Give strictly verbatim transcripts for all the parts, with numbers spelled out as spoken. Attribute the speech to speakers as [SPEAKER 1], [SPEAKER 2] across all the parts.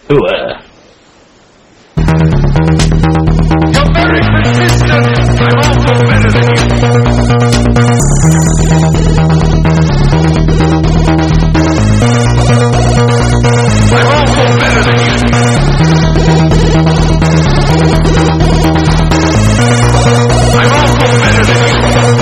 [SPEAKER 1] Ooh, uh.
[SPEAKER 2] You're very persistent. I'm also better than you. I'm also better than you. I'm also better than you.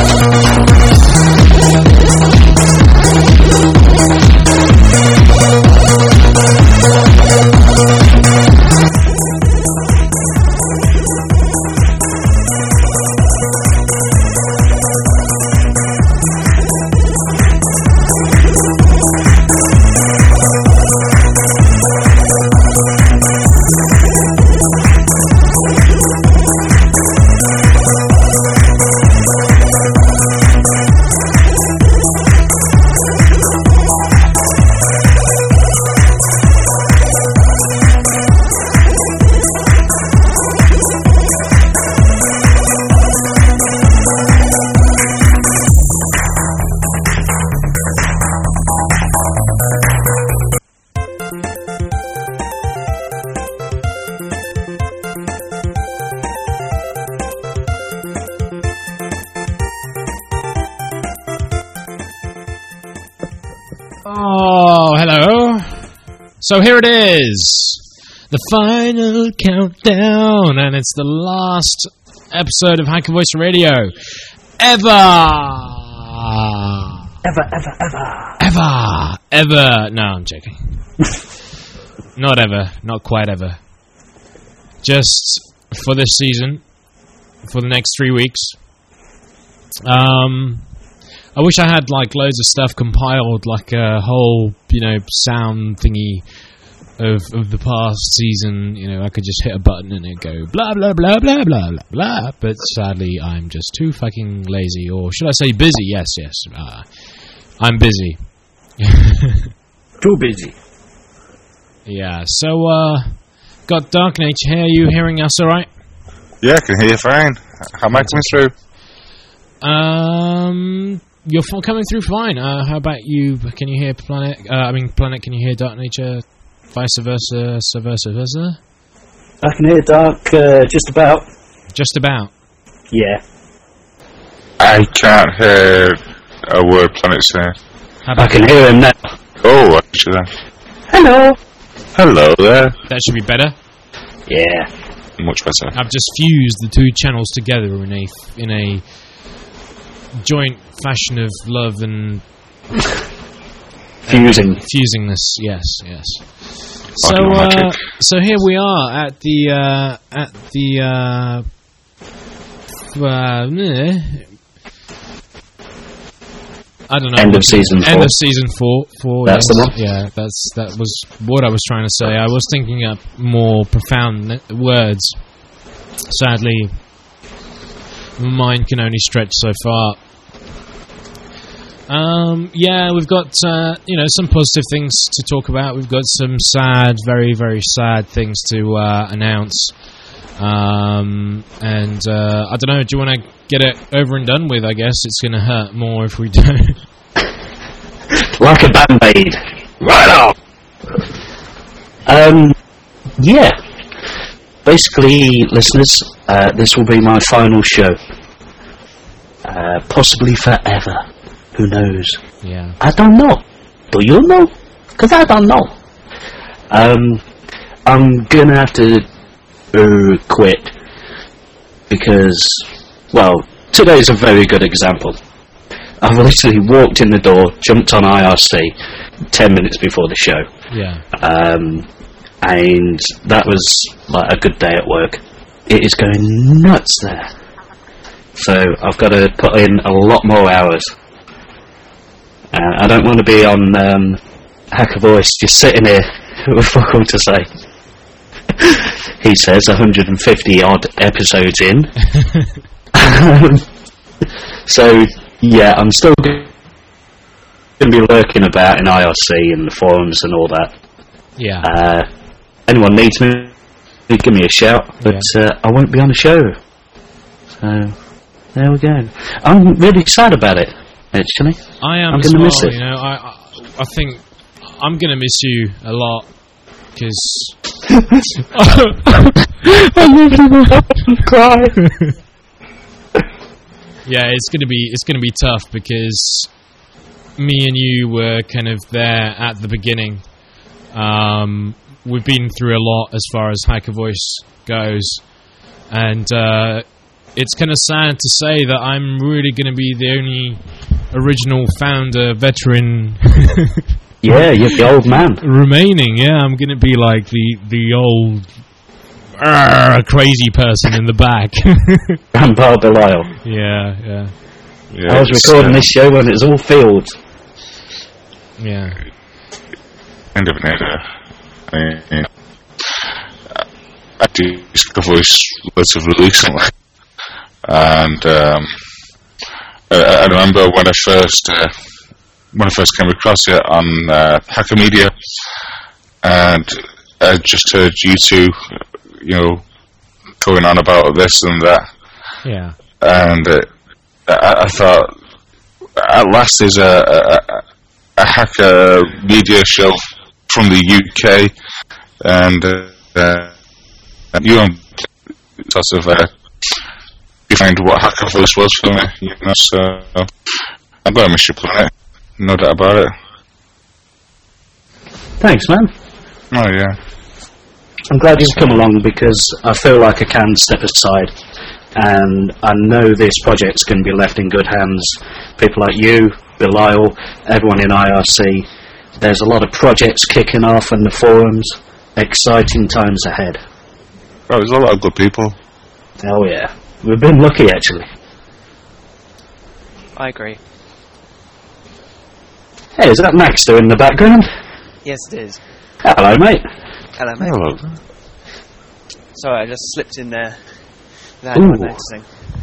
[SPEAKER 3] So here it is, the final countdown, and it's the last episode of Hacker Voice Radio ever.
[SPEAKER 1] Ever, ever, ever.
[SPEAKER 3] Ever, ever. No, I'm joking. Not ever, not quite ever. Just for this season, for the next three weeks. Um... I wish I had like loads of stuff compiled, like a whole, you know, sound thingy of of the past season. You know, I could just hit a button and it'd go blah blah blah blah blah blah blah. But sadly, I'm just too fucking lazy, or should I say busy? Yes, yes, uh, I'm busy.
[SPEAKER 1] Too busy.
[SPEAKER 3] Yeah. So, uh, got Dark Nature here. Are you hearing us all right?
[SPEAKER 4] Yeah, I can hear you fine. How am I coming through?
[SPEAKER 3] Um. You're f- coming through fine. Uh, how about you? Can you hear Planet? Uh, I mean, Planet, can you hear Dark Nature? Vice versa, so versa, versa?
[SPEAKER 1] I can hear Dark uh, just about.
[SPEAKER 3] Just about?
[SPEAKER 1] Yeah.
[SPEAKER 4] I can't hear a word Planet's saying.
[SPEAKER 3] How about
[SPEAKER 1] I can hear him now.
[SPEAKER 4] Oh, actually.
[SPEAKER 1] Hello.
[SPEAKER 4] Hello there.
[SPEAKER 3] That should be better.
[SPEAKER 1] Yeah.
[SPEAKER 4] Much better.
[SPEAKER 3] I've just fused the two channels together in a... in a joint fashion of love and
[SPEAKER 1] fusing,
[SPEAKER 3] uh, fusing this. Yes, yes. So, uh, so here we are at the uh, at the uh, uh, I don't know.
[SPEAKER 1] End of season four.
[SPEAKER 3] End of season four. Four.
[SPEAKER 1] That's
[SPEAKER 3] yes.
[SPEAKER 1] the one.
[SPEAKER 3] Yeah, that's that was what I was trying to say. I was thinking up more profound words. Sadly, my mind can only stretch so far. Um, yeah, we've got, uh, you know, some positive things to talk about. We've got some sad, very, very sad things to uh, announce. Um, and, uh, I don't know, do you want to get it over and done with? I guess it's going to hurt more if we don't.
[SPEAKER 1] Like a Band-Aid. Right off! Um, yeah. Basically, listeners, uh, this will be my final show. Uh, possibly forever. Who knows?
[SPEAKER 3] Yeah.
[SPEAKER 1] I don't know. Do you know? Because I don't know. Um, I'm going to have to uh, quit. Because, well, today's a very good example. I've literally walked in the door, jumped on I R C ten minutes before the show.
[SPEAKER 3] Yeah.
[SPEAKER 1] Um, and that was like a good day at work. It is going nuts there. So I've got to put in a lot more hours. Uh, I don't want to be on um, Hacker Voice just sitting here with fuck all to say. He says one hundred fifty odd episodes in. So yeah, I'm still going to be lurking about in I R C and the forums and all that.
[SPEAKER 3] Yeah.
[SPEAKER 1] Uh, anyone needs me, give me a shout, but yeah. uh, I won't be on the show. So there we go. I'm really sad about it, actually.
[SPEAKER 3] I am
[SPEAKER 1] I'm
[SPEAKER 3] as
[SPEAKER 1] gonna
[SPEAKER 3] well.
[SPEAKER 1] miss it.
[SPEAKER 3] You know, I, I, I think I'm gonna miss you a lot because I love you, man.
[SPEAKER 1] Cry.
[SPEAKER 3] Yeah, it's gonna be it's gonna be tough because me and you were kind of there at the beginning. Um, we've been through a lot as far as Hacker Voice goes, and uh, it's kind of sad to say that I'm really going to be the only original founder veteran.
[SPEAKER 1] Yeah, you're the old man.
[SPEAKER 3] Remaining, yeah, I'm going to be like the the old uh, crazy person in the back.
[SPEAKER 1] Grandpa Belial.
[SPEAKER 3] Yeah, yeah,
[SPEAKER 4] Yeah,
[SPEAKER 1] I was
[SPEAKER 4] it's,
[SPEAKER 1] recording
[SPEAKER 4] uh,
[SPEAKER 1] this show when it was all fields.
[SPEAKER 3] yeah.
[SPEAKER 4] Kind of an era. I mean, I do Hacker Voice relatively recently, and um, I, I remember when I first uh, when I first came across it on uh, Hacker Media, and I just heard you two, you know, going on about this and that,
[SPEAKER 3] Yeah.
[SPEAKER 4] and uh, I, I thought, at last there's a, a, a hacker media show from the U K, and uh, uh, you um, sort of uh, defined what Hacker Voice was for me, you know, so I'm going to miss you playing it, no doubt about it.
[SPEAKER 1] Thanks, man.
[SPEAKER 4] Oh yeah.
[SPEAKER 1] I'm glad you've come along because I feel like I can step aside, and I know this project's going to be left in good hands. People like you, Belial, everyone in I R C. There's a lot of projects kicking off in the forums. Exciting times ahead.
[SPEAKER 4] Oh, there's a lot of good people.
[SPEAKER 1] Oh yeah, we've been lucky actually.
[SPEAKER 5] I agree.
[SPEAKER 1] Hey, is that Maxter in the background?
[SPEAKER 5] Yes, it is.
[SPEAKER 1] Hello, mate.
[SPEAKER 5] Hello, mate.
[SPEAKER 4] Hello.
[SPEAKER 5] Sorry, I just slipped in there without
[SPEAKER 1] Ooh.
[SPEAKER 5] anyone noticing.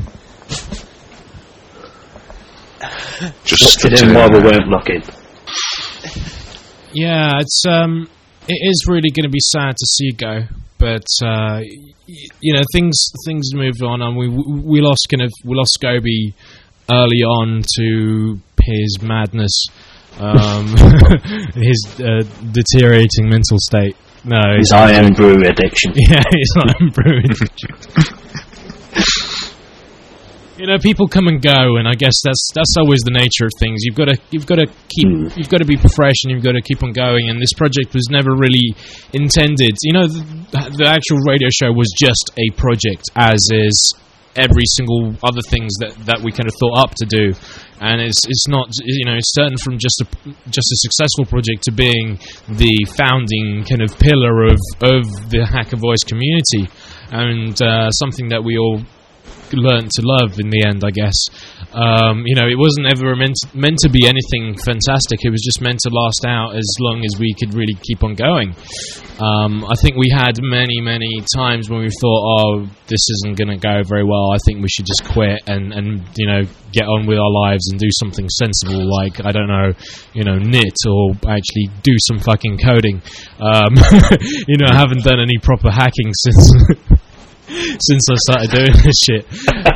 [SPEAKER 4] Just
[SPEAKER 1] Slipped it in while we weren't looking.
[SPEAKER 3] Yeah, it's um, it is really going to be sad to see go, but uh, y- you know, things things moved on, and we we lost kind of we lost Scobie early on to his madness, um, his uh, deteriorating mental state. No,
[SPEAKER 1] His
[SPEAKER 3] he's
[SPEAKER 1] iron brew addiction.
[SPEAKER 3] yeah, he's not improving. You know, people come and go, and I guess that's that's always the nature of things. You've got to you've got to keep
[SPEAKER 1] Mm.
[SPEAKER 3] you've got to be fresh, and you've got to keep on going. And this project was never really intended. You know, the, the actual radio show was just a project, as is every single other things that, that we kind of thought up to do. And it's it's not, you know, it's turned from just a just a successful project to being the founding kind of pillar of of the Hacker Voice community, and uh, something that we all learned to love in the end, I guess. Um, you know, it wasn't ever meant meant to be anything fantastic. It was just meant to last out as long as we could really keep on going. Um, I think we had many, many times when we thought, oh, this isn't going to go very well. I think we should just quit and, and, you know, get on with our lives and do something sensible, like, I don't know, you know, knit or actually do some fucking coding. Um, you know, I haven't done any proper hacking since... since I started doing this shit.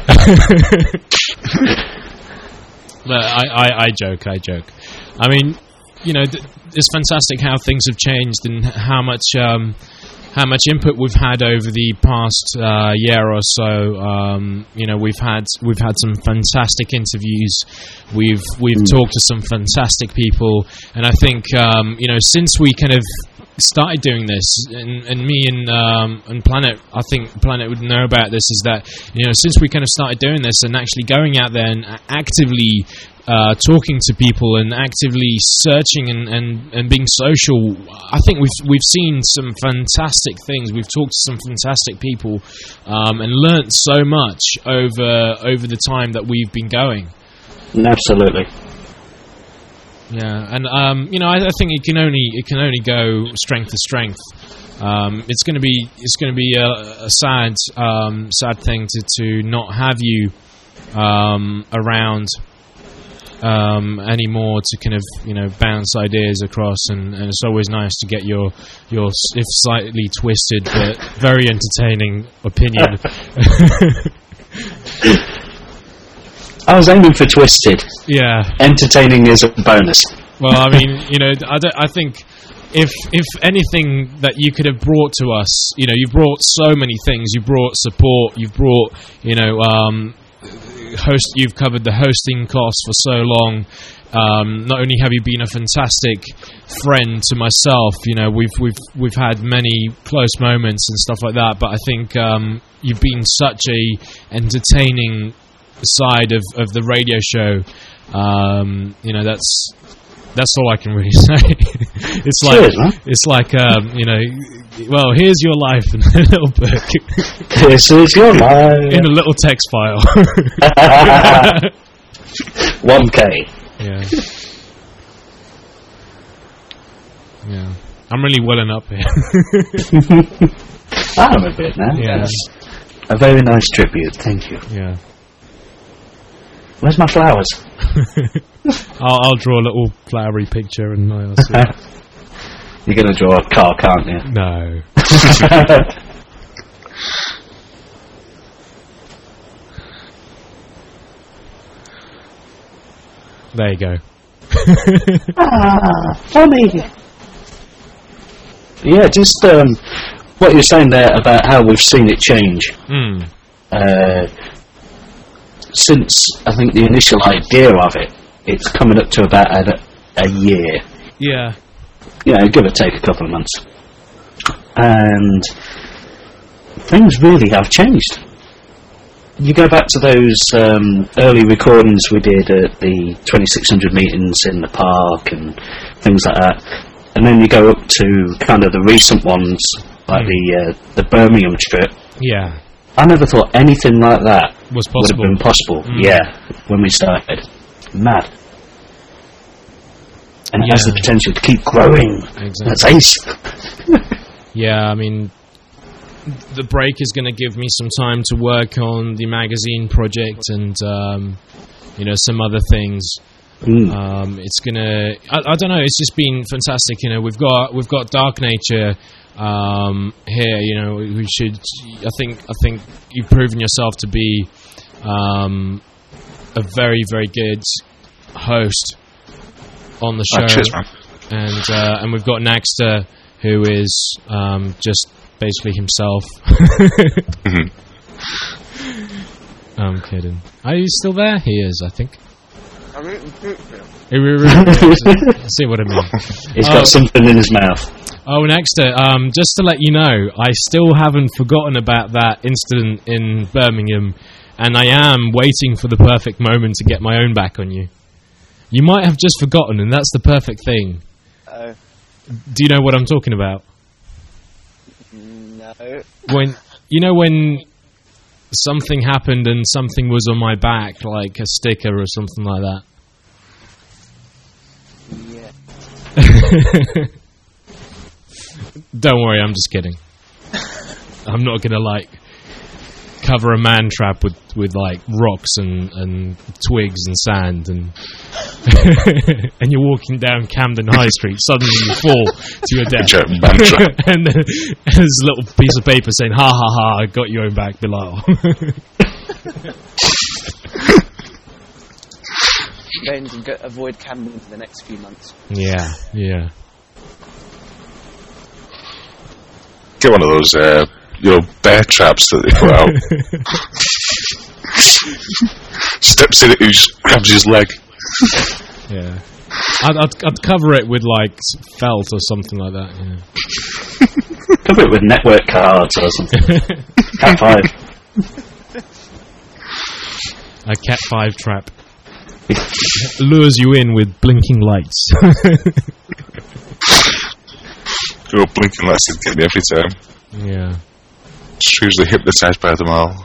[SPEAKER 3] But I, I, I joke, I joke. I mean, you know, th- it's fantastic how things have changed and how much um, how much input we've had over the past uh, year or so. Um, you know, we've had we've had some fantastic interviews. We've we've
[SPEAKER 1] Mm.
[SPEAKER 3] talked to some fantastic people, and I think um, you know, since we kind of started doing this, and, and me and um, and Planet, I think Planet would know about this, is that, you know, since we kind of started doing this and actually going out there and a- actively uh, talking to people and actively searching and, and, and being social, I think we've we've seen some fantastic things. We've talked to some fantastic people um, and learnt so much over over the time that we've been going.
[SPEAKER 1] Absolutely.
[SPEAKER 3] Yeah, and um, you know, I, I think it can only it can only go strength to strength. Um, it's going to be it's going to be a, a sad um, sad thing to, to not have you um, around um, anymore to kind of, you know, bounce ideas across, and, and it's always nice to get your your if slightly twisted but very entertaining opinion.
[SPEAKER 1] I was aiming for twisted.
[SPEAKER 3] Yeah.
[SPEAKER 1] Entertaining is a bonus.
[SPEAKER 3] Well, I mean, you know, I, don't, I think if if anything that you could have brought to us, you know, you've brought so many things. You brought support. You've brought, you know, um, host. You've covered the hosting costs for so long. Um, not only have you been a fantastic friend to myself, you know, we've we've we've had many close moments and stuff like that. But I think um, you've been such a entertaining side of, of the radio show. Um, you know, that's that's all I can really say. It's like
[SPEAKER 1] Cheers, man.
[SPEAKER 3] it's like um, you know, well, here's your life in a little book,
[SPEAKER 1] This is your life.
[SPEAKER 3] in a little text file.
[SPEAKER 1] one K.
[SPEAKER 3] Yeah. Yeah. I'm really welling up here.
[SPEAKER 1] I'm a bit now.
[SPEAKER 3] Yeah.
[SPEAKER 1] Yes. A very nice tribute, thank you.
[SPEAKER 3] Yeah.
[SPEAKER 1] Where's my flowers?
[SPEAKER 3] I'll, I'll draw a little flowery picture and I'll see.
[SPEAKER 1] You're going to draw a car, can't you?
[SPEAKER 3] No. There you go.
[SPEAKER 1] Ah, funny. Yeah, just um, what you're saying there about how we've seen it change.
[SPEAKER 3] Mm.
[SPEAKER 1] Uh, since, I think, the initial idea of it, it's coming up to about a, a year.
[SPEAKER 3] Yeah.
[SPEAKER 1] You know, give or take a couple of months. And things really have changed. You go back to those um, early recordings we did at the twenty-six hundred meetings in the park and things like that, and then you go up to kind of the recent ones, like
[SPEAKER 3] Mm.
[SPEAKER 1] the uh, the Birmingham trip.
[SPEAKER 3] Yeah.
[SPEAKER 1] I never thought anything like that
[SPEAKER 3] Was
[SPEAKER 1] would have
[SPEAKER 3] possible.
[SPEAKER 1] been possible.
[SPEAKER 3] Mm.
[SPEAKER 1] Yeah, when we started, mad, and it has
[SPEAKER 3] Yeah.
[SPEAKER 1] the potential to keep growing.
[SPEAKER 3] Exactly.
[SPEAKER 1] That's ace.
[SPEAKER 3] Yeah, I mean, the break is going to give me some time to work on the magazine project and, um, you know, some other things.
[SPEAKER 1] Mm.
[SPEAKER 3] Um, it's gonna. I, I don't know. It's just been fantastic. You know, we've got we've got Dark Nature um, here. You know, we should. I think I think you've proven yourself to be um, a very very good host on the show.
[SPEAKER 4] Oh, cheers, man.
[SPEAKER 3] And uh, and we've got Naxter, who is um, just basically himself.
[SPEAKER 4] Mhm.
[SPEAKER 3] I'm kidding. Are you still there? He is, I think.
[SPEAKER 5] I'm eating fruit now.
[SPEAKER 3] See what I mean.
[SPEAKER 1] He's
[SPEAKER 3] Oh.
[SPEAKER 1] got something in his mouth.
[SPEAKER 3] Oh, Naxter, um, just to let you know, I still haven't forgotten about that incident in Birmingham, and I am waiting for the perfect moment to get my own back on you. You might have just forgotten, and that's the perfect thing.
[SPEAKER 5] Oh,
[SPEAKER 3] Do you know what I'm talking about?
[SPEAKER 5] no.
[SPEAKER 3] When you know when something happened and something was on my back, like a sticker or something like that.
[SPEAKER 5] Yeah.
[SPEAKER 3] Don't worry, I'm just kidding. I'm not gonna like cover a man trap with, with like rocks and, and twigs and sand and and you're walking down Camden High Street, suddenly you fall to your death.
[SPEAKER 4] Joke, man trap.
[SPEAKER 3] And then there's a little piece of paper saying, ha ha ha, I got your own back below.
[SPEAKER 5] Then can go, avoid Camden for the next few months.
[SPEAKER 3] Yeah, yeah.
[SPEAKER 4] Get one of those, uh, you know, bear traps that they put out. Steps in it, who just grabs his leg.
[SPEAKER 3] Yeah. I'd, I'd, I'd cover it with like felt or something like that. Yeah.
[SPEAKER 1] Cover it with network cards or something. Cat five.
[SPEAKER 3] A Cat five trap. Lures you in with blinking lights.
[SPEAKER 4] Your blinking lights that get me every time.
[SPEAKER 3] Yeah.
[SPEAKER 4] Just usually hypnotised by them all.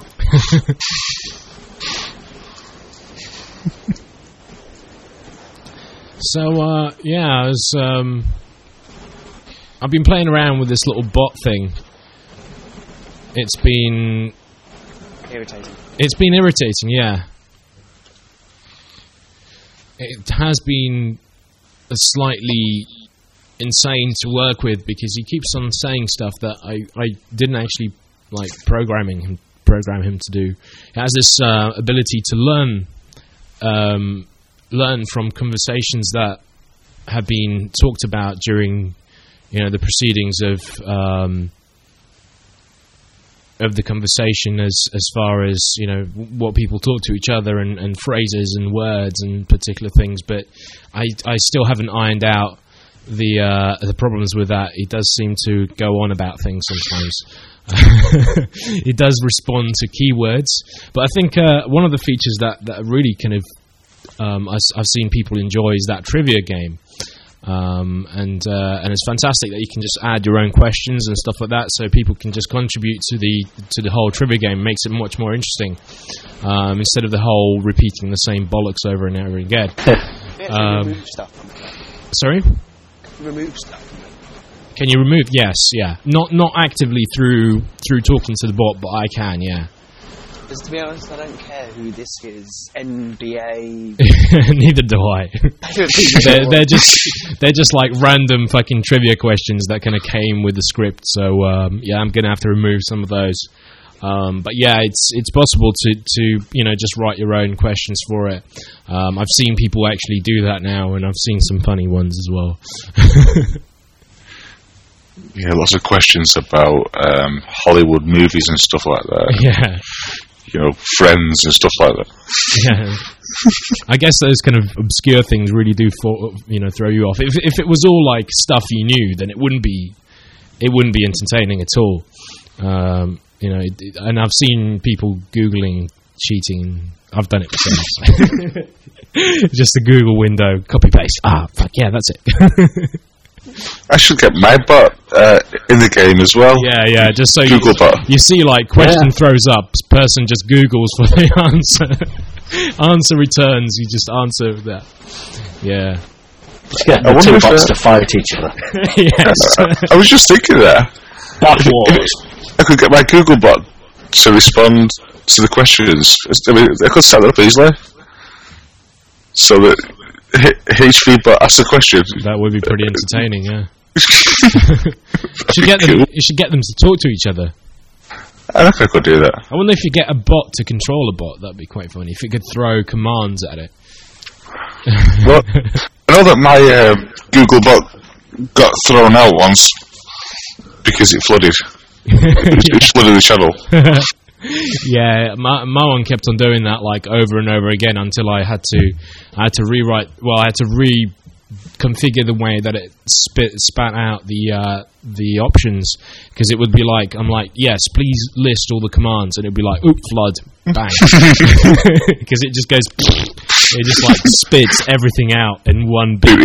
[SPEAKER 3] So, uh, yeah, I was, um, I've been playing around with this little bot thing. It's been,
[SPEAKER 5] Irritating.
[SPEAKER 3] it's been irritating, yeah. It has been a slightly insane to work with because he keeps on saying stuff that I, I didn't actually like programming him program him to do. He has this uh, ability to learn um, learn from conversations that have been talked about during you know, the proceedings of um, of the conversation as as far as, you know, what people talk to each other and, and phrases and words and particular things. But I I still haven't ironed out the uh, the problems with that. He does seem to go on about things sometimes. He does respond to keywords, but I think uh, one of the features that, that really kind of um, I, I've seen people enjoy is that trivia game, um, and uh, and it's fantastic that you can just add your own questions and stuff like that, so people can just contribute to the to the whole trivia game. It makes it much more interesting, um, instead of the whole repeating the same bollocks over and over again. um,
[SPEAKER 5] remove stuff from it.
[SPEAKER 3] Sorry?
[SPEAKER 5] Remove stuff from it.
[SPEAKER 3] Can you remove? Yes, yeah. Not not actively through through talking to the bot, but I can, yeah.
[SPEAKER 5] Because to be honest, I don't care who this is. N B A.
[SPEAKER 3] Neither do I. they're, they're just they're just like random fucking trivia questions that kind of came with the script. So um, yeah, I'm gonna have to remove some of those. Um, but yeah, it's it's possible to, to you know just write your own questions for it. Um, I've seen people actually do that now, and I've seen some funny ones as well.
[SPEAKER 4] Yeah, lots of questions about um, Hollywood movies and stuff like that.
[SPEAKER 3] Yeah.
[SPEAKER 4] You know, Friends and stuff like that.
[SPEAKER 3] Yeah. I guess those kind of obscure things really do, for, you know, throw you off. If if it was all like stuff you knew, then it wouldn't be, it wouldn't be entertaining at all. Um, you know, it, it, and I've seen people googling cheating. I've done it myself. Just a Google window, copy paste. Ah, fuck yeah, that's it.
[SPEAKER 4] I should get my bot uh, in the game as well.
[SPEAKER 3] Yeah, yeah. Just so
[SPEAKER 4] Google
[SPEAKER 3] you,
[SPEAKER 4] bot.
[SPEAKER 3] you see, like, question
[SPEAKER 1] Yeah.
[SPEAKER 3] throws up, person just Googles for the answer. Answer returns. You just answer that. Yeah.
[SPEAKER 1] Just get
[SPEAKER 4] I
[SPEAKER 1] the
[SPEAKER 4] wonder
[SPEAKER 1] two
[SPEAKER 4] if,
[SPEAKER 1] bots
[SPEAKER 4] uh,
[SPEAKER 1] to fight each other.
[SPEAKER 3] Yes.
[SPEAKER 4] I was just thinking that.
[SPEAKER 1] Bot wars.
[SPEAKER 4] I could get my Google bot to respond to the questions. I mean, I could set that up easily. So that H V bot asks a question.
[SPEAKER 3] That would be pretty entertaining. Yeah. you should get them. You should get them to talk to each other.
[SPEAKER 4] I reckon I could do that.
[SPEAKER 3] I wonder if you get a bot to control a bot. That'd be quite funny. If it could throw commands at it.
[SPEAKER 4] Well, I know that my um, Google bot got thrown out once because it flooded. it, it flooded the channel.
[SPEAKER 3] Yeah, my my one kept on doing that like over and over again until I had to I had to rewrite. Well, I had to reconfigure the way that it spit spat out the uh, the options, because it would be like, I'm like, yes, please list all the commands, and it'd be like, oop, flood, bang, because it just goes, it just like spits everything out in one big.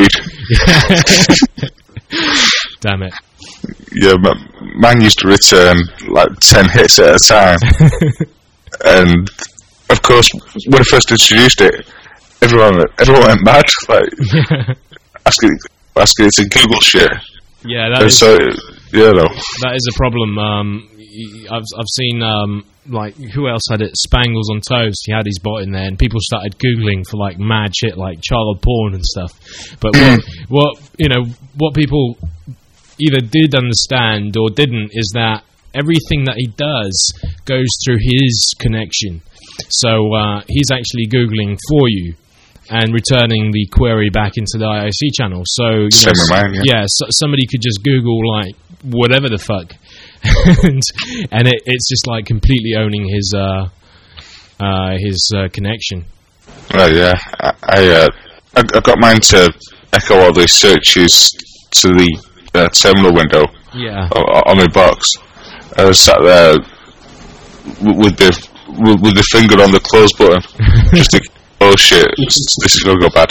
[SPEAKER 3] Damn it.
[SPEAKER 4] Yeah, man used to return like ten hits at a time. And of course, when I first introduced it, everyone everyone went mad, like asking asking it to Google shit.
[SPEAKER 3] Yeah, that
[SPEAKER 4] and
[SPEAKER 3] is,
[SPEAKER 4] so you know
[SPEAKER 3] that is a problem. Um, I've I've seen um, like, who else had it? Spangles on Toast. He had his bot in there, and people started googling for like mad shit, like child porn and stuff. But what, what you know, what people either did understand or didn't is that everything that he does goes through his connection. So uh, he's actually googling for you and returning the query back into the I O C channel. So you know,
[SPEAKER 4] Same with mine, yeah.
[SPEAKER 3] yeah, so somebody could just Google like whatever the fuck, and, and it, it's just like completely owning his uh, uh, his uh, connection.
[SPEAKER 4] Oh yeah, I I, uh, I I got mine to echo all these searches to the uh, terminal window
[SPEAKER 3] Yeah.
[SPEAKER 4] on, on my box. I was sat there with the with, with the finger on the close button, just thinking, oh shit, this, this is gonna go bad.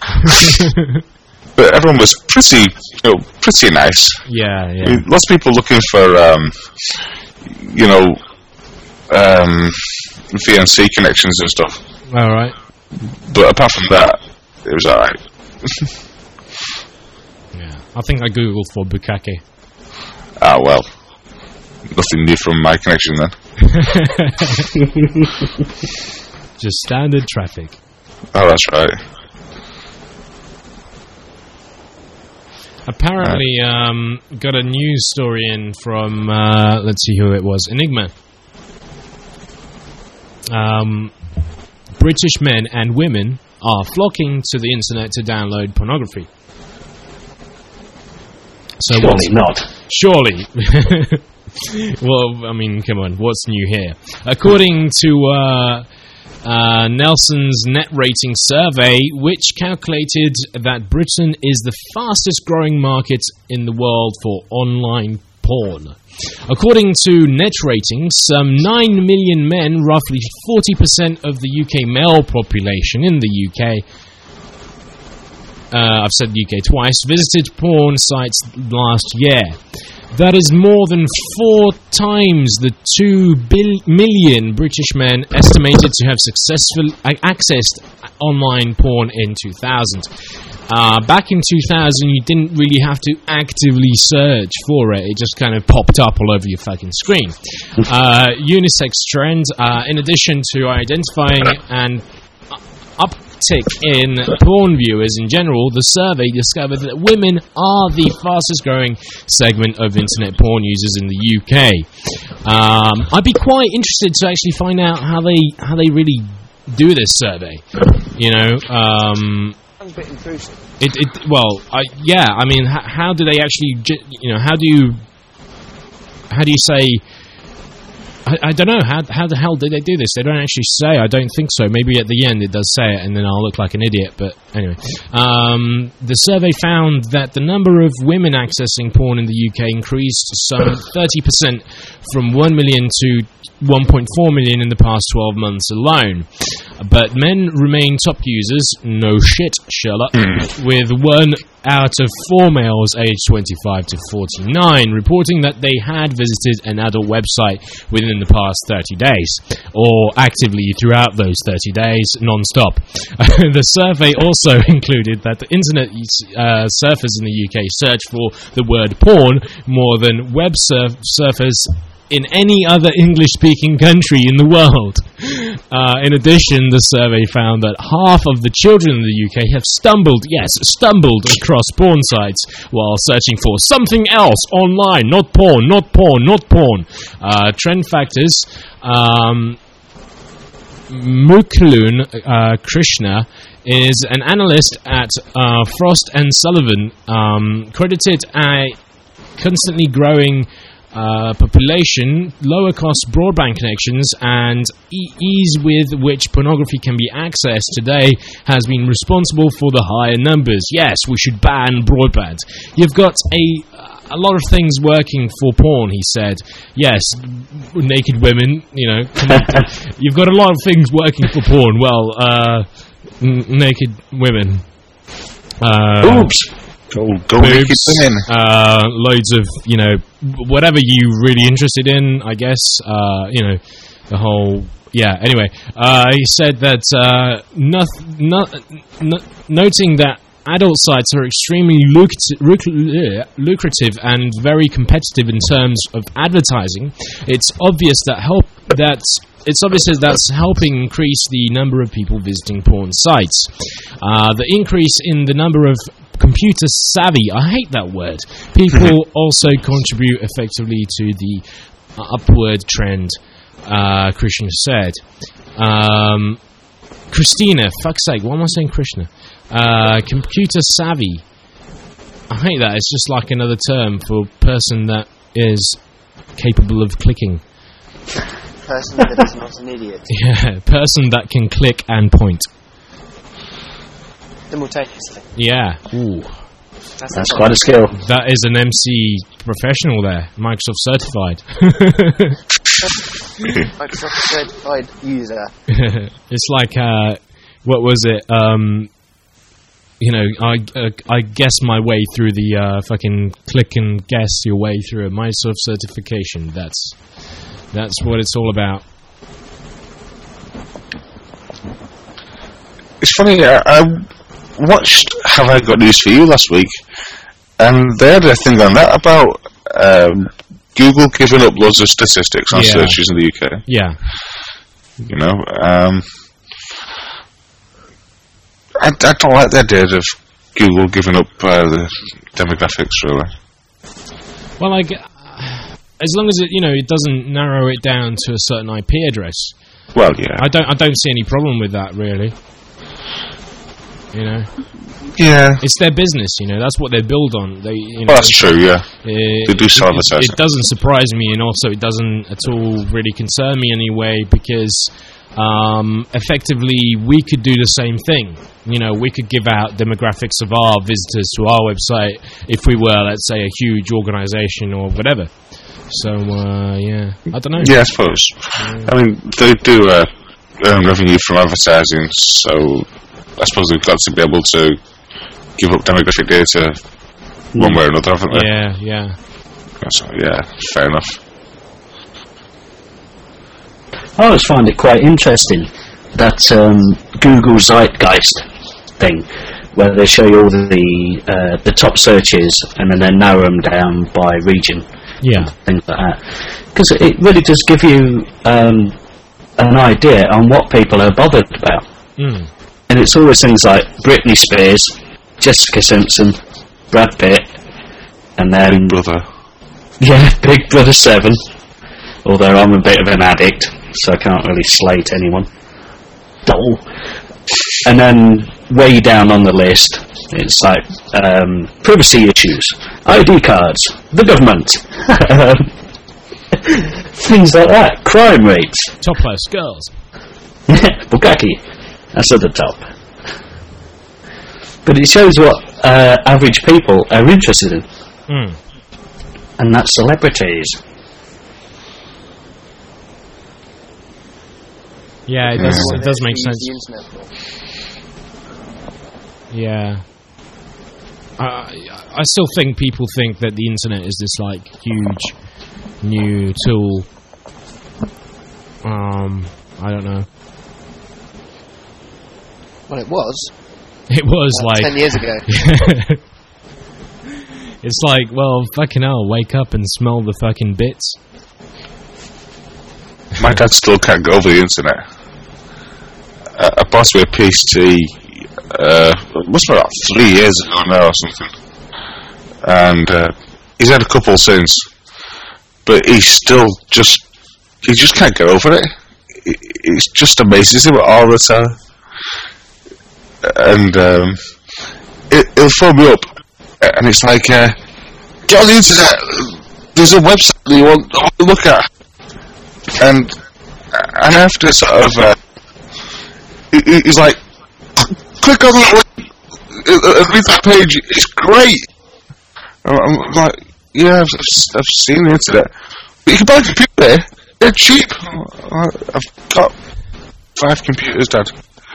[SPEAKER 4] But everyone was pretty, you know, pretty nice.
[SPEAKER 3] Yeah,
[SPEAKER 4] I
[SPEAKER 3] yeah.
[SPEAKER 4] mean, lots of people looking for, um, you know, um, V N C connections and stuff.
[SPEAKER 3] All right.
[SPEAKER 4] But apart from that, it was alright.
[SPEAKER 3] Yeah. I think I googled for Bukake.
[SPEAKER 4] Ah, well, nothing new from my connection then.
[SPEAKER 3] Just standard traffic.
[SPEAKER 4] Oh, that's right.
[SPEAKER 3] Apparently, um, got a news story in from, uh, let's see who it was, Enigma. Um, British men and women are flocking to the internet to download pornography. So
[SPEAKER 1] Surely
[SPEAKER 3] what's,
[SPEAKER 1] not.
[SPEAKER 3] surely. Well, I mean, come on, what's new here? According to uh, uh, Nelson's Net Rating Survey, which calculated that Britain is the fastest growing market in the world for online porn. According to Net Rating, some nine million men, roughly forty percent of the U K male population in the U K, uh, I've said U K twice, visited porn sites last year. That is more than four times the two bil- million British men estimated to have successfully accessed online porn in two thousand. Uh, back in two thousand, you didn't really have to actively search for it. It just kind of popped up all over your fucking screen. Uh, unisex trend, uh, in addition to identifying an uptick in porn viewers in general, the survey discovered that women are the fastest growing segment of internet porn users in the U K. Um, I'd be quite interested to actually find out how they how they really do this survey. You know, um,
[SPEAKER 5] a bit intrusive.
[SPEAKER 3] It, it, well, I, yeah, I mean, h- how do they actually, ju- you know, how do you, how do you say, I, I don't know, how how the hell did they do this? They don't actually say, I don't think so. Maybe at the end it does say it, and then I'll look like an idiot, but anyway. Um, the survey found that the number of women accessing porn in the U K increased some thirty percent from one million to one point four million in the past twelve months alone. But men remain top users, no shit, Sherlock, with one out of four males aged twenty-five to forty-nine reporting that they had visited an adult website within the past thirty days, or actively throughout those thirty days, non-stop. The survey also included that the internet uh, surfers in the U K search for the word porn more than web surf- surfers in any other English-speaking country in the world. Uh, in addition, the survey found that half of the children in the U K have stumbled, yes, stumbled across porn sites while searching for something else online, not porn, not porn, not porn. Uh, trend factors, um, Mukhlun uh, Krishna is an analyst at uh, Frost and Sullivan, um, credited a constantly growing Uh, population, lower cost broadband connections, and e- ease with which pornography can be accessed today has been responsible for the higher numbers. Yes, we should ban broadband. You've got a a lot of things working for porn, he said. Yes, naked women, you know, come on. You've got a lot of things working for porn. Well, uh, n- naked women. Uh,
[SPEAKER 1] Oops.
[SPEAKER 4] Go, go naked women.
[SPEAKER 3] Uh, loads of, you know, whatever you really interested in, I guess, uh, you know, the whole, yeah, anyway, uh, he said that, uh, not, not, not, noting that adult sites are extremely lucrative, lucrative and very competitive in terms of advertising, it's obvious that help, that It's obvious that that's helping increase the number of people visiting porn sites. Uh, the increase in the number of computer savvy, I hate that word, people also contribute effectively to the uh, upward trend, uh, Krishna said. Um, Christina, fuck's sake, why am I saying Krishna? Uh, computer savvy. I hate that, it's just like another term for person that is capable of clicking.
[SPEAKER 5] Person that is not an idiot.
[SPEAKER 3] Yeah, person that can click and point.
[SPEAKER 5] Simultaneously.
[SPEAKER 3] Yeah. Ooh.
[SPEAKER 5] That's,
[SPEAKER 1] That's quite a skill.
[SPEAKER 3] That is an M C professional there. Microsoft certified.
[SPEAKER 5] Microsoft certified user.
[SPEAKER 3] It's like, uh, what was it? Um, you know, I uh, I guess my way through the uh, fucking click and guess your way through a Microsoft certification. That's that's what it's all about.
[SPEAKER 4] It's funny, I, I watched Have I Got News For You last week, and they had a thing on that about um, Google giving up loads of statistics on
[SPEAKER 3] Yeah.
[SPEAKER 4] searches in the U K.
[SPEAKER 3] Yeah.
[SPEAKER 4] You know, um, I, I don't like the idea of Google giving up uh, the demographics, really.
[SPEAKER 3] Well, like, as long as it, you know, it doesn't narrow it down to a certain I P address.
[SPEAKER 4] Well, yeah.
[SPEAKER 3] I don't, I don't see any problem with that, really. You know,
[SPEAKER 4] Yeah.
[SPEAKER 3] it's their business. You know, that's what they build on. They, you know,
[SPEAKER 4] Well, that's true, yeah.
[SPEAKER 3] It,
[SPEAKER 4] They do sell
[SPEAKER 3] it,
[SPEAKER 4] advertising.
[SPEAKER 3] it doesn't surprise me, and also it doesn't at all really concern me anyway, because um, effectively we could do the same thing. You know, we could give out demographics of our visitors to our website if we were, let's say, a huge organisation or whatever. So, uh, yeah, I don't know.
[SPEAKER 4] Yeah, I suppose. I mean, they do uh, earn revenue from advertising, so I suppose they've got to be able to give up demographic data one way or another, haven't they?
[SPEAKER 3] Yeah, yeah.
[SPEAKER 4] So, yeah, fair enough.
[SPEAKER 1] I always find it quite interesting, that um, Google Zeitgeist thing, where they show you all the uh, the top searches and then they narrow them down by region,
[SPEAKER 3] Yeah.
[SPEAKER 1] things like that. Because it really does give you um, an idea on what people are bothered about.
[SPEAKER 3] Mm.
[SPEAKER 1] And it's always things like Britney Spears, Jessica Simpson, Brad Pitt, and then
[SPEAKER 4] Brother.
[SPEAKER 1] yeah, Big Brother seven. Although I'm a bit of an addict, so I can't really slate anyone. Dull. And then way down on the list, it's like um, privacy issues, I D cards, the government, things like that, crime rates.
[SPEAKER 3] Topless girls.
[SPEAKER 1] Bukaki, that's at the top. But it shows what uh, average people are interested in,
[SPEAKER 3] Mm.
[SPEAKER 1] and that's celebrities.
[SPEAKER 3] Yeah, it does. It does make
[SPEAKER 5] Use
[SPEAKER 3] sense.
[SPEAKER 5] the internet for.
[SPEAKER 3] Yeah. I I still think people think that the internet is this like huge new tool. Um, I don't know.
[SPEAKER 5] Well, it was
[SPEAKER 3] It was
[SPEAKER 5] like
[SPEAKER 3] like
[SPEAKER 5] ten years ago.
[SPEAKER 3] it's like, well, fucking hell, wake up and smell the fucking bits.
[SPEAKER 4] My dad still can't get over the internet. Uh, I bought him a P C, uh, it must be about three years ago now or something. And uh, he's had a couple since. But he's still just, he just can't get over it. It, it just amazes him all the time. And um, it, he'll phone me up, and it's like, uh, get on the internet, there's a website that you want to look at. And and after sort of, uh, he, he's like, click on that link, uh, read that page, it's great. I'm, I'm like, yeah, I've, I've seen the internet. But you can buy a computer, they're cheap. I've got five computers, Dad.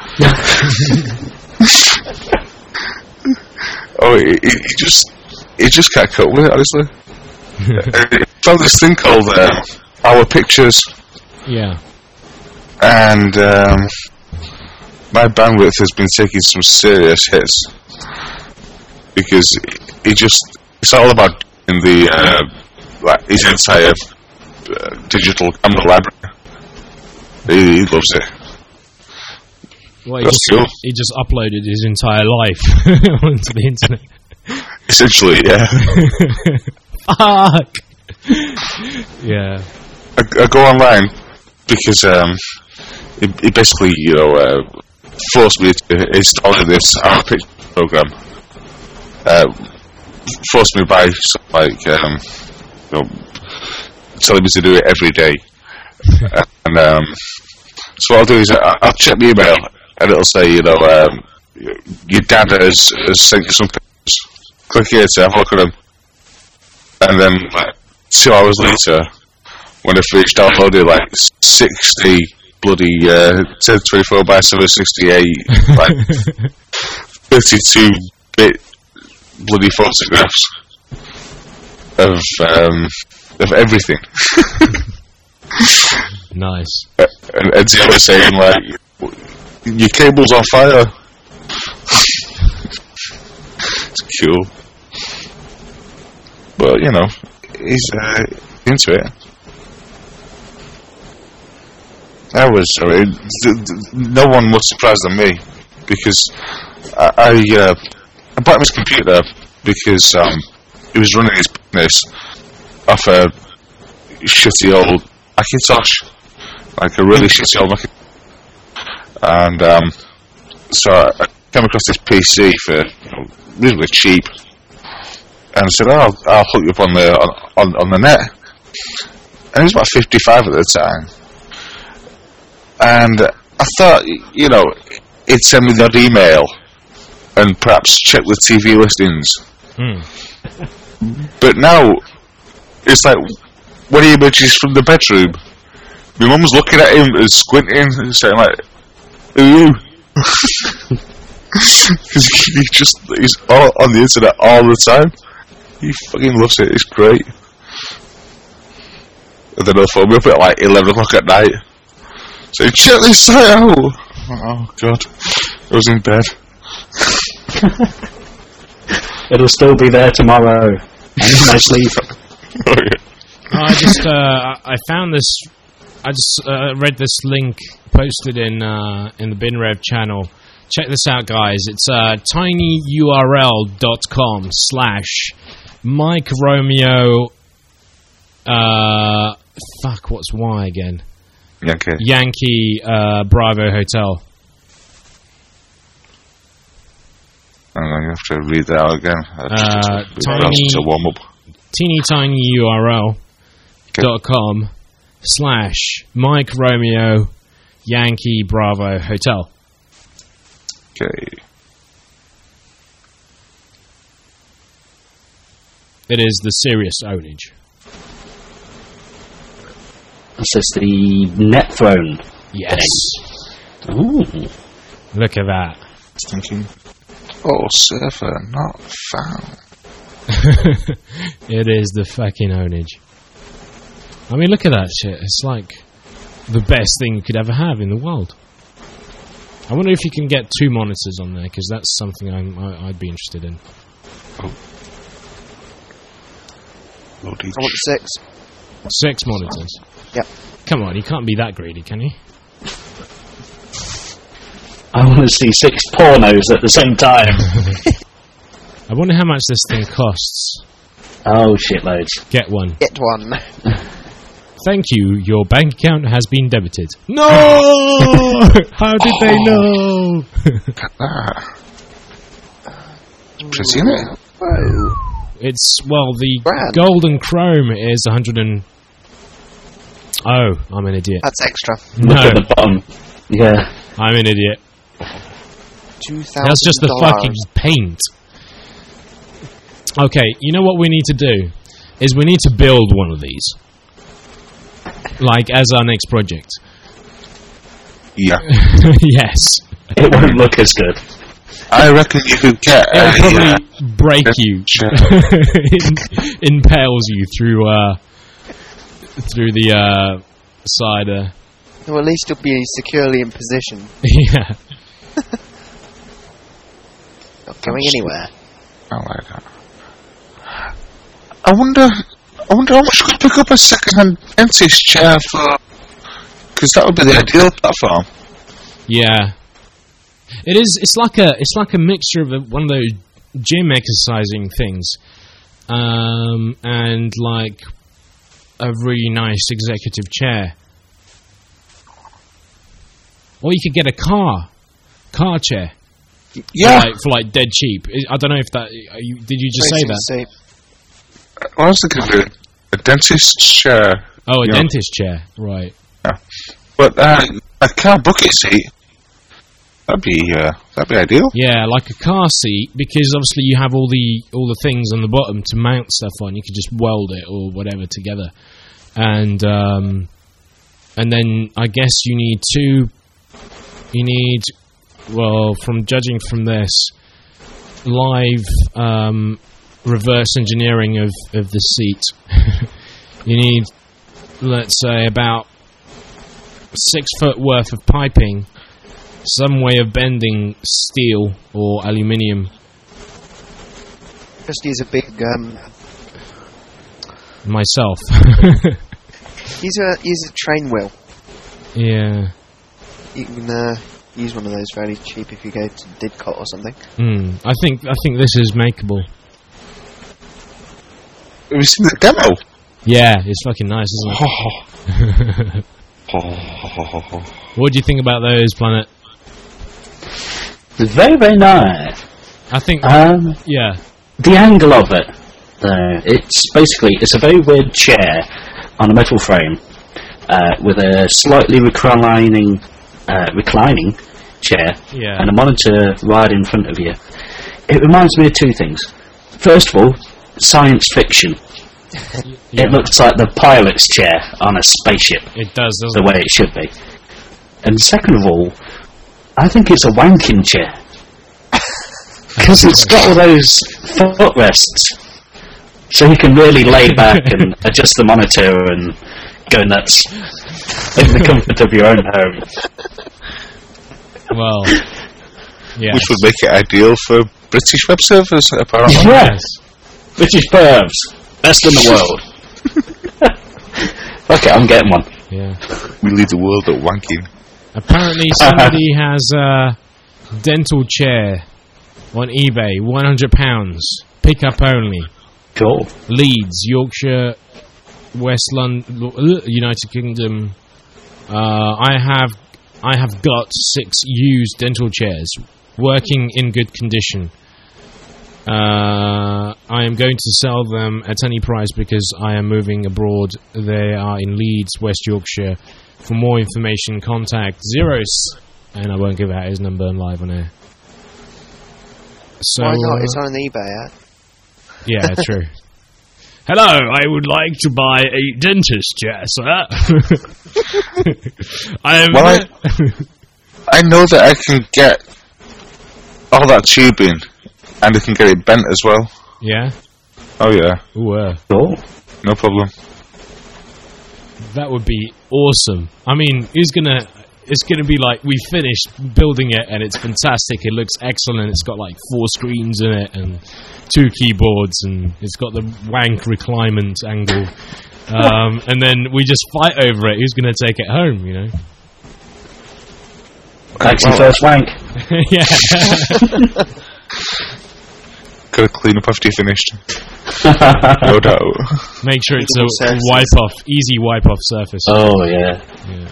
[SPEAKER 4] oh, he, he he just, he just can't cope with it, honestly. I found this thing called uh, Our Pictures.
[SPEAKER 3] Yeah.
[SPEAKER 4] And um, my bandwidth has been taking some serious hits because he just, it's all about in the uh, like his entire uh, digital camera library. He, he loves it.
[SPEAKER 3] Well, he
[SPEAKER 4] That's
[SPEAKER 3] just,
[SPEAKER 4] cool.
[SPEAKER 3] he just uploaded his entire life onto the internet.
[SPEAKER 4] Essentially, yeah.
[SPEAKER 3] Fuck. Yeah.
[SPEAKER 4] I, I go online because um, he, he basically, you know, uh, forced me to install this Our Picture program. Uh, forced me by sort of like, um, you know, telling me to do it every day. and um, so what I'll do is I, I'll check my email and it'll say, you know, um, your dad has, has sent you some pictures. Click here to have a look at them. And then, like, two hours later, when I finished downloading like sixty bloody uh, ten twenty-four by seven sixty-eight, like thirty-two bit bloody photographs of um, of everything.
[SPEAKER 3] Nice.
[SPEAKER 4] Uh, and Edsy was saying like, your cable's on fire. It's cool. But you know, he's uh, into it. I was, I mean, th- th- no one was surprised than me, because I, I, uh, I bought him his computer because um, he was running his business off a shitty old Macintosh, like a really shitty old Macintosh. And um, so I, came across this P C for you know, reasonably cheap, and I said, "Oh, I'll, I'll hook you up on the on, on, on the net." And it was about fifty-five at the time, and I thought, you know, it'd send me that email and perhaps check the T V listings.
[SPEAKER 3] Hmm.
[SPEAKER 4] But now it's like when he images from the bedroom, my mum's looking at him and squinting and saying like, "Who are you?" he just he's all on the internet all the time. He fucking loves it. It's great. And then he'll phone me up at like eleven o'clock at night. Say, check this site out. Oh god, I was in bed.
[SPEAKER 1] It'll still be there tomorrow. In my sleep.
[SPEAKER 3] I just uh, I found this. I just uh, read this link posted in uh, in the BinRev channel. Check this out, guys. It's uh, tinyurl dot com slash Mike Romeo. Uh, fuck, what's Y again?
[SPEAKER 4] Yankee.
[SPEAKER 3] Yankee uh, Bravo Hotel.
[SPEAKER 4] I'm going to have to read that out again.
[SPEAKER 3] Uh,
[SPEAKER 4] Just
[SPEAKER 3] tiny,
[SPEAKER 4] to warm up.
[SPEAKER 3] teeny tiny U R L dot com slash Mike Romeo Yankee Bravo Hotel.
[SPEAKER 4] Okay.
[SPEAKER 3] It is the serious ownage.
[SPEAKER 1] This is the net throne.
[SPEAKER 3] Yes.
[SPEAKER 1] Ooh.
[SPEAKER 3] Look at that.
[SPEAKER 4] Thinking, oh, server not found.
[SPEAKER 3] It is the fucking ownage. I mean, look at that shit. It's like the best thing you could ever have in the world. I wonder if you can get two monitors on there, because that's something I'm, I, I'd be interested in.
[SPEAKER 4] Oh. Load each.
[SPEAKER 5] I want six.
[SPEAKER 3] Six monitors.
[SPEAKER 5] Yep.
[SPEAKER 3] Come on, you can't be that greedy, can you?
[SPEAKER 1] I want to see six pornos at the same time.
[SPEAKER 3] I wonder how much this thing costs.
[SPEAKER 1] Oh, shitloads.
[SPEAKER 3] Get one.
[SPEAKER 5] Get one.
[SPEAKER 3] Thank you, your bank account has been debited. No! How did they know?
[SPEAKER 4] Ah. Pretty, isn't it?
[SPEAKER 5] Whoa.
[SPEAKER 3] It's, well, the
[SPEAKER 5] Brand.
[SPEAKER 3] Golden Chrome is one hundred and... Oh, I'm an idiot.
[SPEAKER 5] That's extra.
[SPEAKER 3] No,
[SPEAKER 1] Look at the bottom. Yeah.
[SPEAKER 3] I'm an idiot.
[SPEAKER 5] Two thousand.
[SPEAKER 3] That's just the fucking paint. Okay, you know what we need to do? Is we need to build one of these. Like, as our next project.
[SPEAKER 4] Yeah.
[SPEAKER 3] Yes.
[SPEAKER 1] It won't look as good.
[SPEAKER 4] I reckon you could get
[SPEAKER 3] It'll
[SPEAKER 4] a,
[SPEAKER 3] probably
[SPEAKER 4] uh,
[SPEAKER 3] break you.
[SPEAKER 4] chair.
[SPEAKER 3] It impales you through, uh... through the, uh... side, uh...
[SPEAKER 5] Well, at least you'll be securely in position.
[SPEAKER 3] yeah.
[SPEAKER 5] Not going anywhere.
[SPEAKER 4] I like that. I wonder, I wonder how much you could pick up a second-hand dentist chair for, because that would be the ideal platform.
[SPEAKER 3] Yeah. It is, it's like a, it's like a mixture of a, one of those gym exercising things, um, and like a really nice executive chair. Or you could get a car, car chair.
[SPEAKER 4] Yeah.
[SPEAKER 3] For like, for like dead cheap. I don't know if that, are you, did you just say that?
[SPEAKER 5] Say,
[SPEAKER 4] I was thinking of a, a dentist chair.
[SPEAKER 3] Oh, a
[SPEAKER 4] Yeah.
[SPEAKER 3] dentist chair, right.
[SPEAKER 4] But uh, a car bucket seat, that'd be, uh, that'd be ideal.
[SPEAKER 3] Yeah, like a car seat, because obviously you have all the all the things on the bottom to mount stuff on. You could just weld it or whatever together, and um, and then I guess you need two. You need, well, from judging from this, live um, reverse engineering of of the seat. You need, let's say, about six foot worth of piping. Some way of bending steel or aluminium.
[SPEAKER 5] just use a big, um,
[SPEAKER 3] Myself.
[SPEAKER 5] use a, use a train wheel.
[SPEAKER 3] Yeah.
[SPEAKER 5] You can, uh, use one of those fairly cheap if you go to Didcot or something.
[SPEAKER 3] Mm. I think I think this is makeable.
[SPEAKER 4] Have you seen the demo?
[SPEAKER 3] Yeah, it's fucking nice, isn't it? What do you think about those, Planet?
[SPEAKER 1] It's very, very nice.
[SPEAKER 3] I think,
[SPEAKER 1] Um,
[SPEAKER 3] yeah,
[SPEAKER 1] the angle of it, though, it's basically, it's a very weird chair on a metal frame uh, with a slightly reclining, uh, reclining chair
[SPEAKER 3] yeah.
[SPEAKER 1] and a monitor right in front of you. It reminds me of two things. First of all, science fiction.
[SPEAKER 3] yeah.
[SPEAKER 1] It looks like the pilot's chair on a spaceship,
[SPEAKER 3] It does,
[SPEAKER 1] the
[SPEAKER 3] doesn't
[SPEAKER 1] way it should be. And second of all, I think it's a wanking chair. Because it's got all those footrests. So you can really lay back and adjust the monitor and go nuts in the comfort of your own home.
[SPEAKER 3] it? Well, yeah.
[SPEAKER 4] Which would make it ideal for British web servers, apparently.
[SPEAKER 1] Yes. British Burbs. Best in the world. Okay, I'm getting one.
[SPEAKER 3] Yeah.
[SPEAKER 4] We lead the world at wanking.
[SPEAKER 3] Apparently somebody has a dental chair on eBay, one hundred pounds, pick up only.
[SPEAKER 1] Cool.
[SPEAKER 3] Leeds, Yorkshire, West London, United Kingdom. Uh, I have, I have got six used dental chairs, working in good condition. Uh, I am going to sell them at any price because I am moving abroad. They are in Leeds, West Yorkshire. For more information, contact Zeros, and I won't give out his number live on air. So,
[SPEAKER 5] Why not?
[SPEAKER 3] uh,
[SPEAKER 5] It's on an eBay ad.
[SPEAKER 3] yeah, true. Hello, I would like to buy a dentist chair, sir. I am.
[SPEAKER 4] Well, I, I know that I can get all that tubing, and I can get it bent as well.
[SPEAKER 3] yeah.
[SPEAKER 4] Oh yeah,
[SPEAKER 3] Ooh, uh,
[SPEAKER 1] Cool.
[SPEAKER 4] no problem.
[SPEAKER 3] that would be awesome. I mean, who's gonna? It's gonna be like we finished building it, and it's fantastic. It looks excellent. It's got like four screens in it and two keyboards, and it's got the wank reclinement angle. Um, and then we just fight over it. Who's gonna take it home? You know?
[SPEAKER 1] Thanks your first wank.
[SPEAKER 3] Yeah.
[SPEAKER 4] Gotta clean up after you finished. No doubt.
[SPEAKER 3] Make sure it's a
[SPEAKER 5] Surfaces.
[SPEAKER 3] wipe off, easy wipe off surface.
[SPEAKER 1] Oh, yeah.
[SPEAKER 3] Yeah.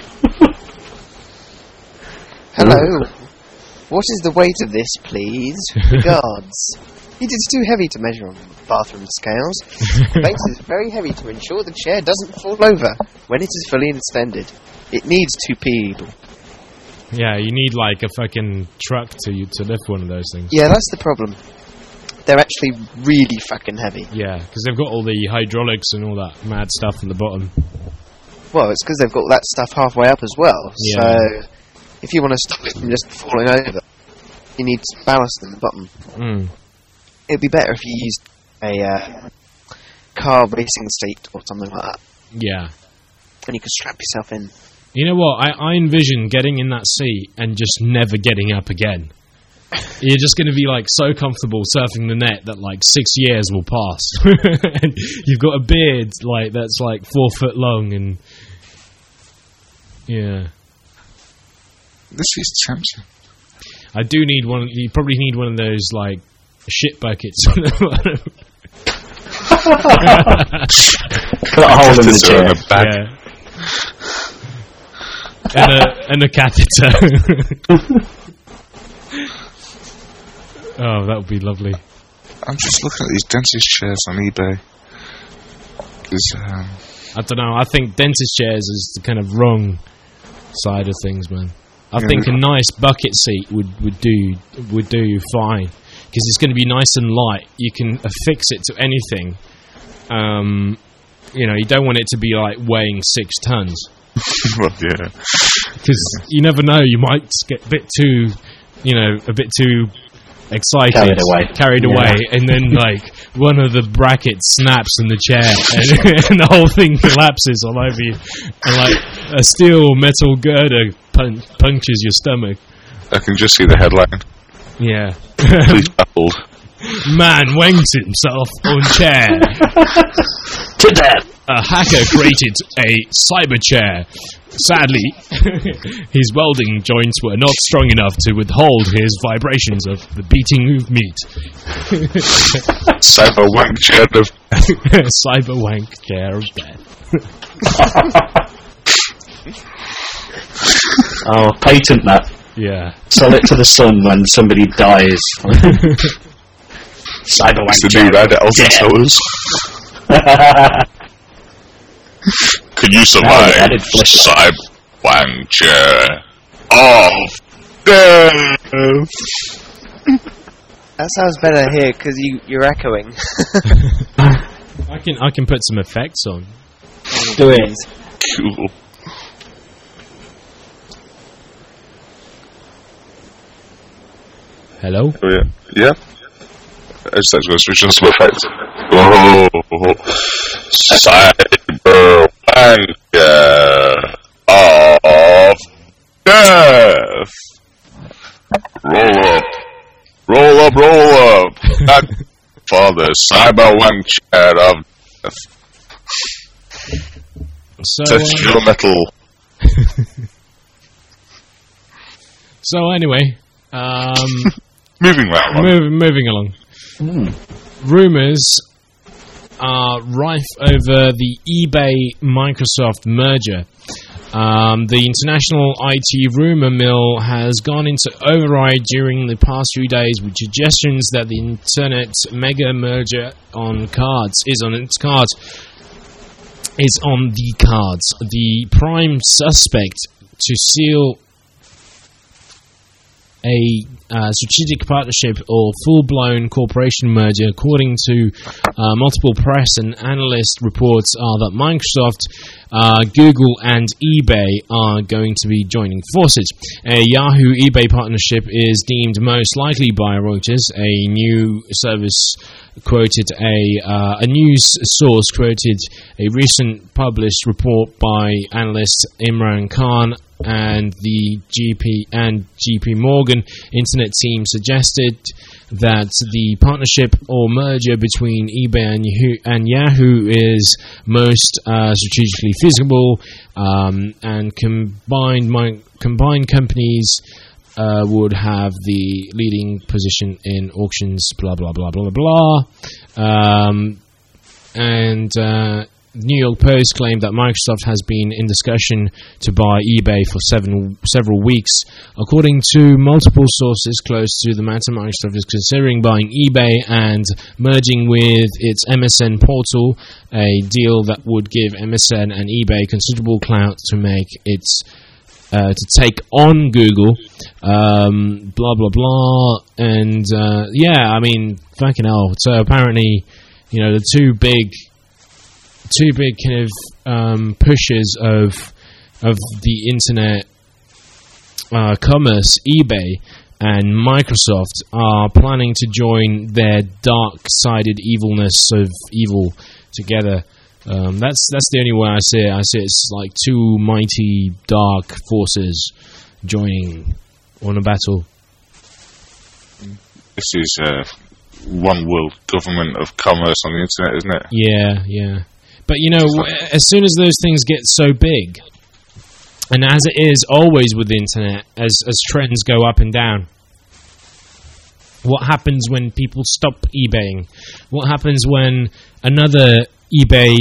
[SPEAKER 5] Hello. What is the weight of this, please? Regards. It is too heavy to measure on bathroom scales. The base is very heavy to ensure the chair doesn't fall over when it is fully extended. It needs two people.
[SPEAKER 3] Yeah, you need like a fucking truck to to lift one of those things.
[SPEAKER 5] Yeah, that's the problem. They're actually really fucking heavy.
[SPEAKER 3] Yeah, because they've got all the hydraulics and all that mad stuff at the bottom.
[SPEAKER 5] Well, it's because they've got that stuff halfway up as well.
[SPEAKER 3] Yeah.
[SPEAKER 5] So, if you want to stop it from just falling over, you need ballast in the bottom.
[SPEAKER 3] Mm.
[SPEAKER 5] It'd be better if you used a uh, car racing seat or something like that,
[SPEAKER 3] Yeah.
[SPEAKER 5] and you could strap yourself in.
[SPEAKER 3] You know what? I, I envision getting in that seat and just never getting up again. You're just going to be like so comfortable surfing the net that like six years will pass. And you've got a beard like that's like four foot long and yeah.
[SPEAKER 4] This is tempting.
[SPEAKER 3] I do need one. You probably need one of those like shit buckets.
[SPEAKER 1] Put a hole in the
[SPEAKER 4] Catheter
[SPEAKER 1] chair.
[SPEAKER 4] and a bag.
[SPEAKER 3] Yeah. And a and a catheter. Oh, that would be lovely.
[SPEAKER 4] I'm just looking at these dentist chairs on eBay. 'Cause, um,
[SPEAKER 3] I don't know. I think dentist chairs is the kind of wrong side of things, man. I
[SPEAKER 4] Yeah,
[SPEAKER 3] think a
[SPEAKER 4] they-
[SPEAKER 3] nice bucket seat would, would do would do fine because it's going to be nice and light. You can affix it to anything. Um, you know, you don't want it to be like weighing six tons
[SPEAKER 4] well, yeah.
[SPEAKER 3] because you never know. You might get a bit too, you know, a bit too excited,
[SPEAKER 1] Carried away.
[SPEAKER 3] carried
[SPEAKER 1] Yeah.
[SPEAKER 3] away, and then like one of the brackets snaps in the chair, and, and the whole thing collapses all over you, and like a steel metal girder pun- punctures your stomach.
[SPEAKER 4] I can just see the headline.
[SPEAKER 3] Yeah,
[SPEAKER 4] Please baffled.
[SPEAKER 3] man wanks himself on chair.
[SPEAKER 1] To death.
[SPEAKER 3] A hacker created a cyber chair. Sadly, his welding joints were not strong enough to withhold his vibrations of the beating of meat.
[SPEAKER 4] Cyber wank chair of
[SPEAKER 3] Cyber wank chair of death.
[SPEAKER 1] Oh, patent that.
[SPEAKER 3] Yeah.
[SPEAKER 1] Sell it to the sun when somebody dies. Cyberwank
[SPEAKER 4] It's the
[SPEAKER 1] chair.
[SPEAKER 4] new Reddit Alpha Towers. Can you survive
[SPEAKER 1] I did flick it.
[SPEAKER 4] Cyberwank chair of death?
[SPEAKER 5] That sounds better here because you, you're echoing.
[SPEAKER 3] I can I can put some effects on.
[SPEAKER 1] Do it.
[SPEAKER 4] Cool.
[SPEAKER 3] Hello?
[SPEAKER 4] Oh, yeah. Yeah. It's that's going to switch on some effects. Oh, Cyberwank of death. Roll up. Roll up, roll up. Not for the Cyberwank chair of death.
[SPEAKER 3] So
[SPEAKER 4] Touch
[SPEAKER 3] uh,
[SPEAKER 4] your metal.
[SPEAKER 3] so anyway, um,
[SPEAKER 4] Moving right along.
[SPEAKER 3] move, moving along. Rumours are rife over the eBay-Microsoft merger. Um, the international I T rumour mill has gone into override during the past few days with suggestions that the internet mega merger on cards is on its cards. Is on the cards. The prime suspect to seal a uh, strategic partnership or full-blown corporation merger, according to uh, multiple press and analyst reports, are that Microsoft, uh, Google, and eBay are going to be joining forces. A Yahoo eBay partnership is deemed most likely by Reuters. A new service quoted a uh, a news source quoted a recent published report by analyst Imran Khan, and the G P and J P Morgan internet team suggested that the partnership or merger between eBay and Yahoo, and Yahoo is most uh, strategically feasible, um, and combined my, combined companies uh, would have the leading position in auctions. Blah blah blah blah blah. Um, and uh, New York Post claimed that Microsoft has been in discussion to buy eBay for seven, several weeks. According to multiple sources close to the matter, Microsoft is considering buying eBay and merging with its M S N portal, a deal that would give M S N and eBay considerable clout to make its uh, to take on Google. Um, blah blah blah, and uh, yeah, I mean, fucking hell. So apparently, you know, the two big. Two big kind of um, pushes of of the internet uh, commerce, eBay and Microsoft, are planning to join their dark-sided evilness of evil together. Um, that's that's the only way I see it. I see it's like two mighty dark forces joining on a battle.
[SPEAKER 4] This is uh, one world government of commerce on the internet, isn't it?
[SPEAKER 3] Yeah, yeah. But, you know, as soon as those things get so big, and as it is always with the internet, as, as trends go up and down, what happens when people stop eBaying? What happens when another eBay...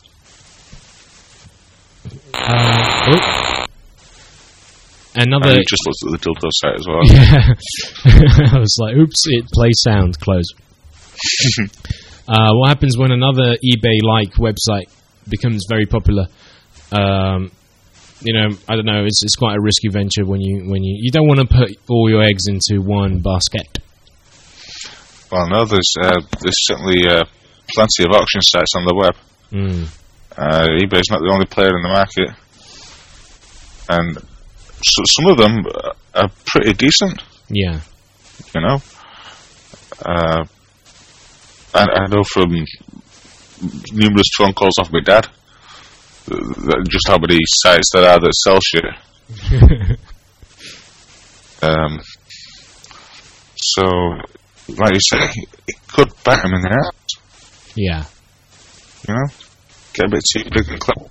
[SPEAKER 3] Uh, oh, another...
[SPEAKER 4] And you just looked at the dildo site as well.
[SPEAKER 3] Yeah. I was like, oops, it plays sound, close. Uh, what happens when another eBay-like website becomes very popular? Um, you know, I don't know. It's it's quite a risky venture when you when you you don't want to put all your eggs into one basket.
[SPEAKER 4] Well, no, there's uh, there's certainly uh, plenty of auction sites on the web.
[SPEAKER 3] Mm.
[SPEAKER 4] Uh, eBay's not the only player in the market, and so, some of them are pretty decent.
[SPEAKER 3] Yeah.
[SPEAKER 4] You know. Uh, I, I know from numerous phone calls off my dad that just how many sites there are that sell shit. um, so, like you say, it could bite him in the ass.
[SPEAKER 3] Yeah.
[SPEAKER 4] You know? Get a bit too big and clever.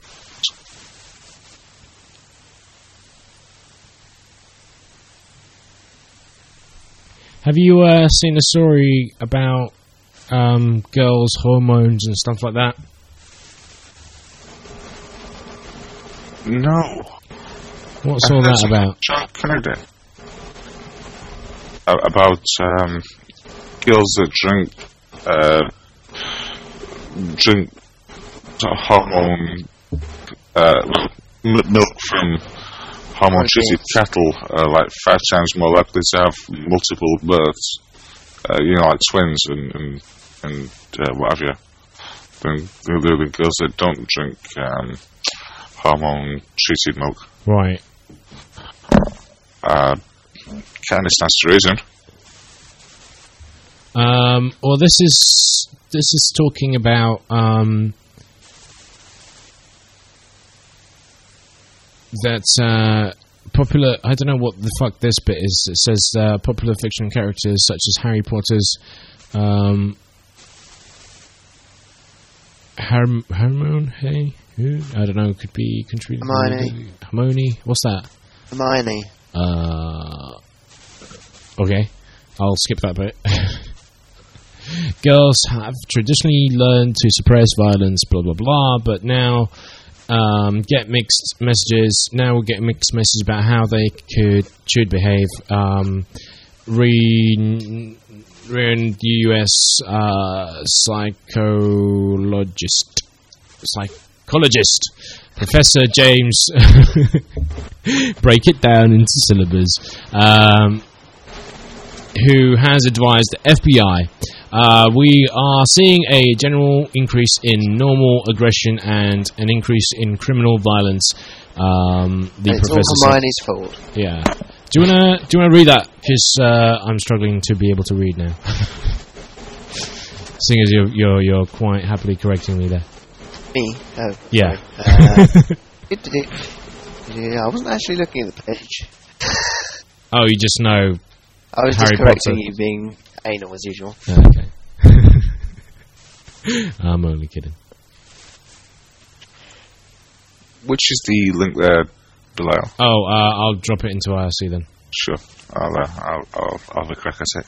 [SPEAKER 3] Have you uh, seen a story about um, girls' hormones and stuff like that?
[SPEAKER 4] No.
[SPEAKER 3] What's all that about?
[SPEAKER 4] John Kennedy. uh, about um, girls that drink uh, drink hormone uh, m- milk from hormone treated cattle are like five times more likely to have multiple births, uh, you know, like twins and and, and uh, what have you, than the, the girls that don't drink um, hormone treated milk.
[SPEAKER 3] Right.
[SPEAKER 4] Uh, kind of stands to reason.
[SPEAKER 3] Um, well, this is this is talking about um, that uh, popular. I don't know what the fuck this bit is. It says uh, popular fiction characters such as Harry Potter's um, Herm- Hermione. Hey, who? I don't know. Could be contributing.
[SPEAKER 5] Hermione.
[SPEAKER 3] Hermione. What's that?
[SPEAKER 5] Hermione.
[SPEAKER 3] Uh, okay, I'll skip that bit. Girls have traditionally learned to suppress violence, blah blah blah, but now um, get mixed messages. Now we get mixed messages about how they could should behave. Um, re, re the U S uh, psychologist, psychologist. Professor James, break it down into syllables, um, who has advised the F B I, uh, we are seeing a general increase in normal aggression and an increase in criminal violence. Um, the
[SPEAKER 5] it's
[SPEAKER 3] professor
[SPEAKER 5] all Hermione's fault.
[SPEAKER 3] said, yeah. Do you wanna do you wanna read that? Because uh, I'm struggling to be able to read now. Seeing as you're you're you're quite happily correcting me there.
[SPEAKER 5] Me? Oh.
[SPEAKER 3] Yeah.
[SPEAKER 5] Uh, yeah, I wasn't actually looking at the page.
[SPEAKER 3] Oh, you just know.
[SPEAKER 5] I was
[SPEAKER 3] Harry
[SPEAKER 5] just correcting
[SPEAKER 3] Potter.
[SPEAKER 5] you being anal as usual.
[SPEAKER 3] Oh, okay. I'm only kidding.
[SPEAKER 4] Which is the link there below?
[SPEAKER 3] Oh, uh, I'll drop it into I R C then.
[SPEAKER 4] Sure, I'll uh, I'll, I'll I'll have a crack at it.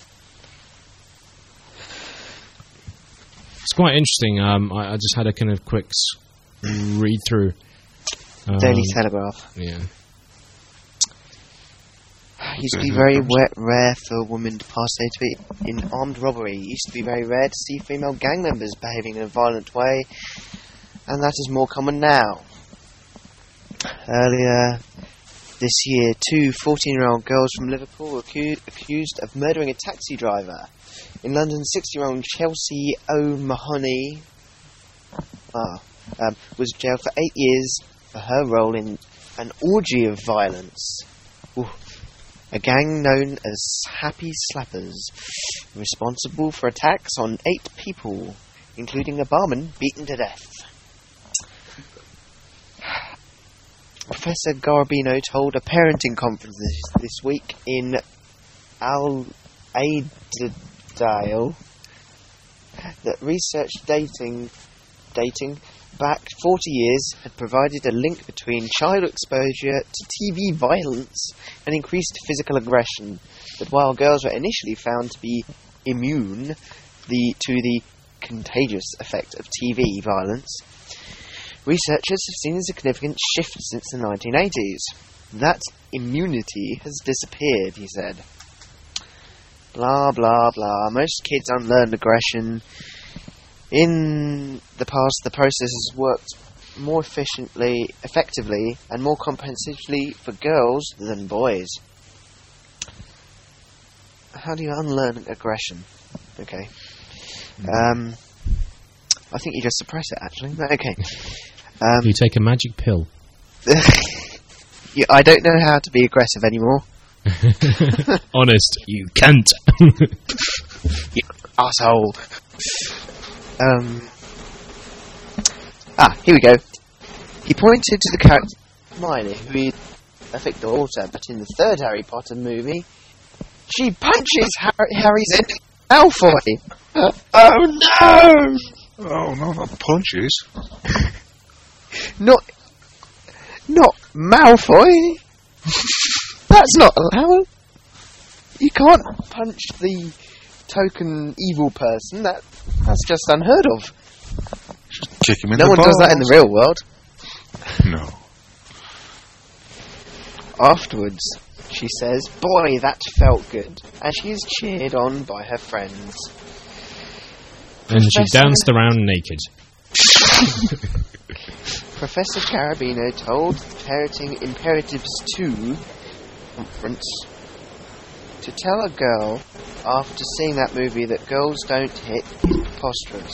[SPEAKER 3] It's quite interesting. Um, I, I just had a kind of quick s- read through. Um,
[SPEAKER 5] Daily Telegraph.
[SPEAKER 3] Yeah.
[SPEAKER 5] It used to be very wa- rare for a woman to participate in armed robbery. It used to be very rare to see female gang members behaving in a violent way, and that is more common now. Earlier this year, two fourteen-year-old girls from Liverpool were acu- accused of murdering a taxi driver. In London, sixty-year-old Chelsea O'Mahony ah, um, was jailed for eight years for her role in an orgy of violence. Ooh. A gang known as Happy Slappers, responsible for attacks on eight people, including a barman beaten to death. Professor Garabino told a parenting conference this, this week in Al Aidale that research dating dating back forty years had provided a link between child exposure to T V violence and increased physical aggression. But while girls were initially found to be immune the, to the contagious effect of T V violence, researchers have seen a significant shift since the nineteen eighties. That immunity has disappeared, he said. Blah, blah, blah. Most kids unlearn aggression. In the past, the process has worked more efficiently, effectively, and more comprehensively for girls than boys. How do you unlearn aggression? Okay. Um, I think you just suppress it, actually. But okay. Um,
[SPEAKER 3] You take a magic pill.
[SPEAKER 5] yeah, I don't know how to be aggressive anymore.
[SPEAKER 3] Honest, you can't.
[SPEAKER 5] You asshole. Um. Ah, here we go. He pointed to the character Hermione, who he a thick daughter, but in the third Harry Potter movie, she punches Harry, Harry's head Malfoy. Uh, oh no!
[SPEAKER 4] Oh no, not punches.
[SPEAKER 5] Not, not Malfoy. That's not allowed. You can't punch the token evil person. That that's just unheard of.
[SPEAKER 4] Kick him in
[SPEAKER 5] No
[SPEAKER 4] the
[SPEAKER 5] one does that in the
[SPEAKER 4] balls.
[SPEAKER 5] real world.
[SPEAKER 4] No.
[SPEAKER 5] Afterwards, she says, "Boy, that felt good," as she is cheered on by her friends.
[SPEAKER 3] And she
[SPEAKER 5] Professor-
[SPEAKER 3] danced around naked.
[SPEAKER 5] Professor Carabino told the Parenting Imperatives two conference to tell a girl after seeing that movie that girls don't hit is preposterous.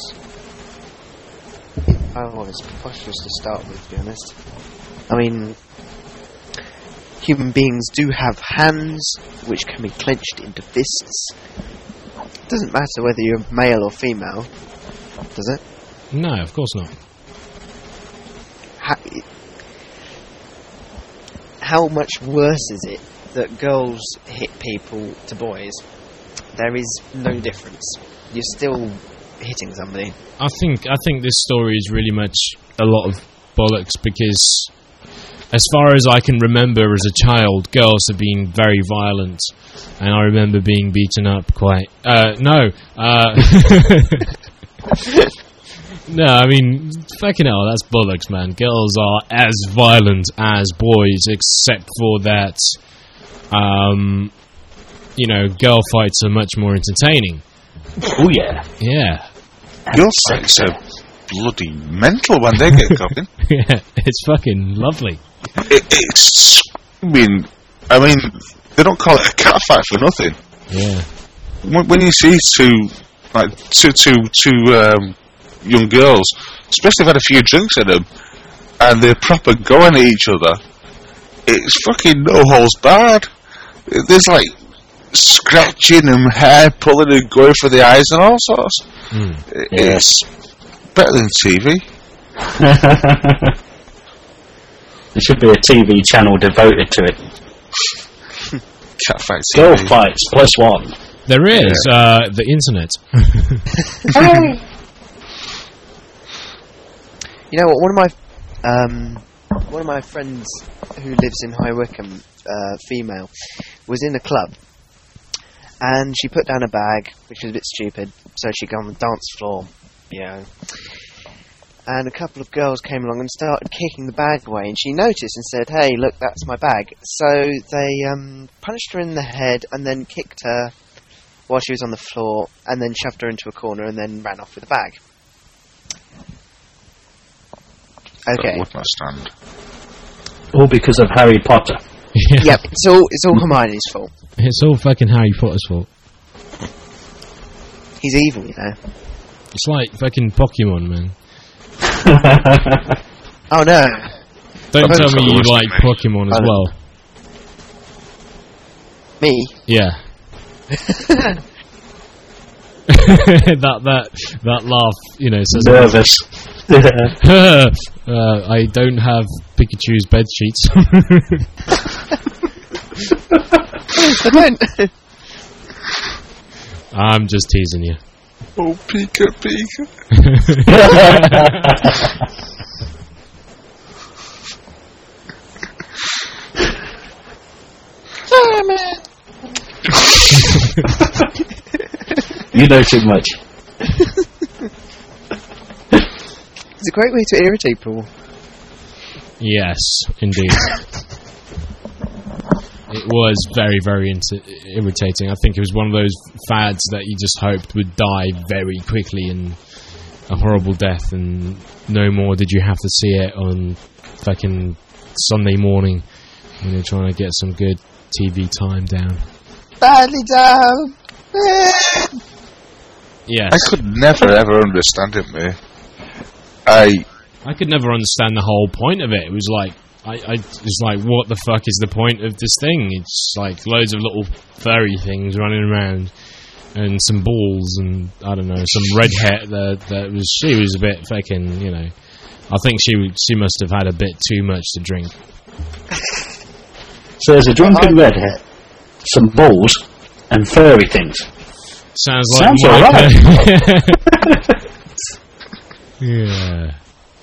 [SPEAKER 5] Oh, well, it's preposterous to start with, to be honest. I mean, human beings do have hands which can be clenched into fists. It doesn't matter whether you're male or female, does it?
[SPEAKER 3] No, of course not.
[SPEAKER 5] How, how much worse is it that girls hit people to boys? There is no difference. You're still hitting somebody.
[SPEAKER 3] I think I think this story is really much a lot of bollocks because, as far as I can remember as a child, girls have been very violent, and I remember being beaten up quite. Uh, no, uh, no, I mean, fucking hell, that's bollocks, man. Girls are as violent as boys, except for that, um, you know, girl fights are much more entertaining.
[SPEAKER 1] Oh yeah.
[SPEAKER 3] Yeah.
[SPEAKER 4] Your fights are bloody mental when they get going.
[SPEAKER 3] Yeah, it's fucking lovely.
[SPEAKER 4] It, it's, I mean, I mean, they don't call it a cat fight for nothing.
[SPEAKER 3] Yeah.
[SPEAKER 4] When, when you see two, like two, two, two um, young girls, especially if they've had a few drinks in them, and they're proper going at each other, it's fucking no holds barred. There's like scratching and hair pulling and going for the eyes and all sorts.
[SPEAKER 3] Mm.
[SPEAKER 4] It, it's better than T V.
[SPEAKER 1] There should be a T V channel devoted to it.
[SPEAKER 4] Cat fight T V.
[SPEAKER 1] Girl fights plus one.
[SPEAKER 3] There is uh, the internet.
[SPEAKER 5] You know what? One of my um, one of my friends who lives in High Wycombe, uh, female, was in a club, and she put down a bag, which was a bit stupid. So she got on the dance floor, you know, and a couple of girls came along and started kicking the bag away, and she noticed and said, "Hey, look, that's my bag." So they um, punched her in the head and then kicked her while she was on the floor, and then shoved her into a corner and then ran off with the bag. Okay.
[SPEAKER 4] That would not stand.
[SPEAKER 1] All because of Harry Potter.
[SPEAKER 3] Yeah.
[SPEAKER 5] Yep, it's all it's all Hermione's fault.
[SPEAKER 3] It's all fucking Harry Potter's fault.
[SPEAKER 5] He's evil, you know.
[SPEAKER 3] It's like fucking Pokemon, man.
[SPEAKER 5] Oh no.
[SPEAKER 3] Don't
[SPEAKER 4] That's
[SPEAKER 3] tell me
[SPEAKER 4] the
[SPEAKER 3] you
[SPEAKER 4] worst
[SPEAKER 3] like
[SPEAKER 4] thing.
[SPEAKER 3] Pokemon as
[SPEAKER 5] Oh.
[SPEAKER 3] well.
[SPEAKER 5] Me?
[SPEAKER 3] Yeah. that that that laugh, you know, says
[SPEAKER 1] Nervous.
[SPEAKER 3] uh, I don't have Pikachu's bed sheets.
[SPEAKER 5] I don't.
[SPEAKER 3] I'm just teasing you.
[SPEAKER 4] Oh, Pika Pika.
[SPEAKER 1] You know too much.
[SPEAKER 5] It's a great way to irritate people.
[SPEAKER 3] Yes, indeed. It was very, very inter- irritating. I think it was one of those fads that you just hoped would die very quickly in a horrible death, and no more did you have to see it on fucking Sunday morning when you're trying to get some good T V time down.
[SPEAKER 5] Badly done.
[SPEAKER 3] Yes.
[SPEAKER 4] I could never ever understand it, mate. I
[SPEAKER 3] I could never understand the whole point of it. It was like, I, I was like, what the fuck is the point of this thing? It's like loads of little furry things running around, and some balls, and I don't know, some redhead that that was. She was a bit fucking, you know. I think she she must have had a bit too much to drink.
[SPEAKER 1] So there's a drunken redhead, some balls, and furry things.
[SPEAKER 3] Sounds like
[SPEAKER 1] Sounds
[SPEAKER 3] my-
[SPEAKER 1] alright.
[SPEAKER 3] Yeah.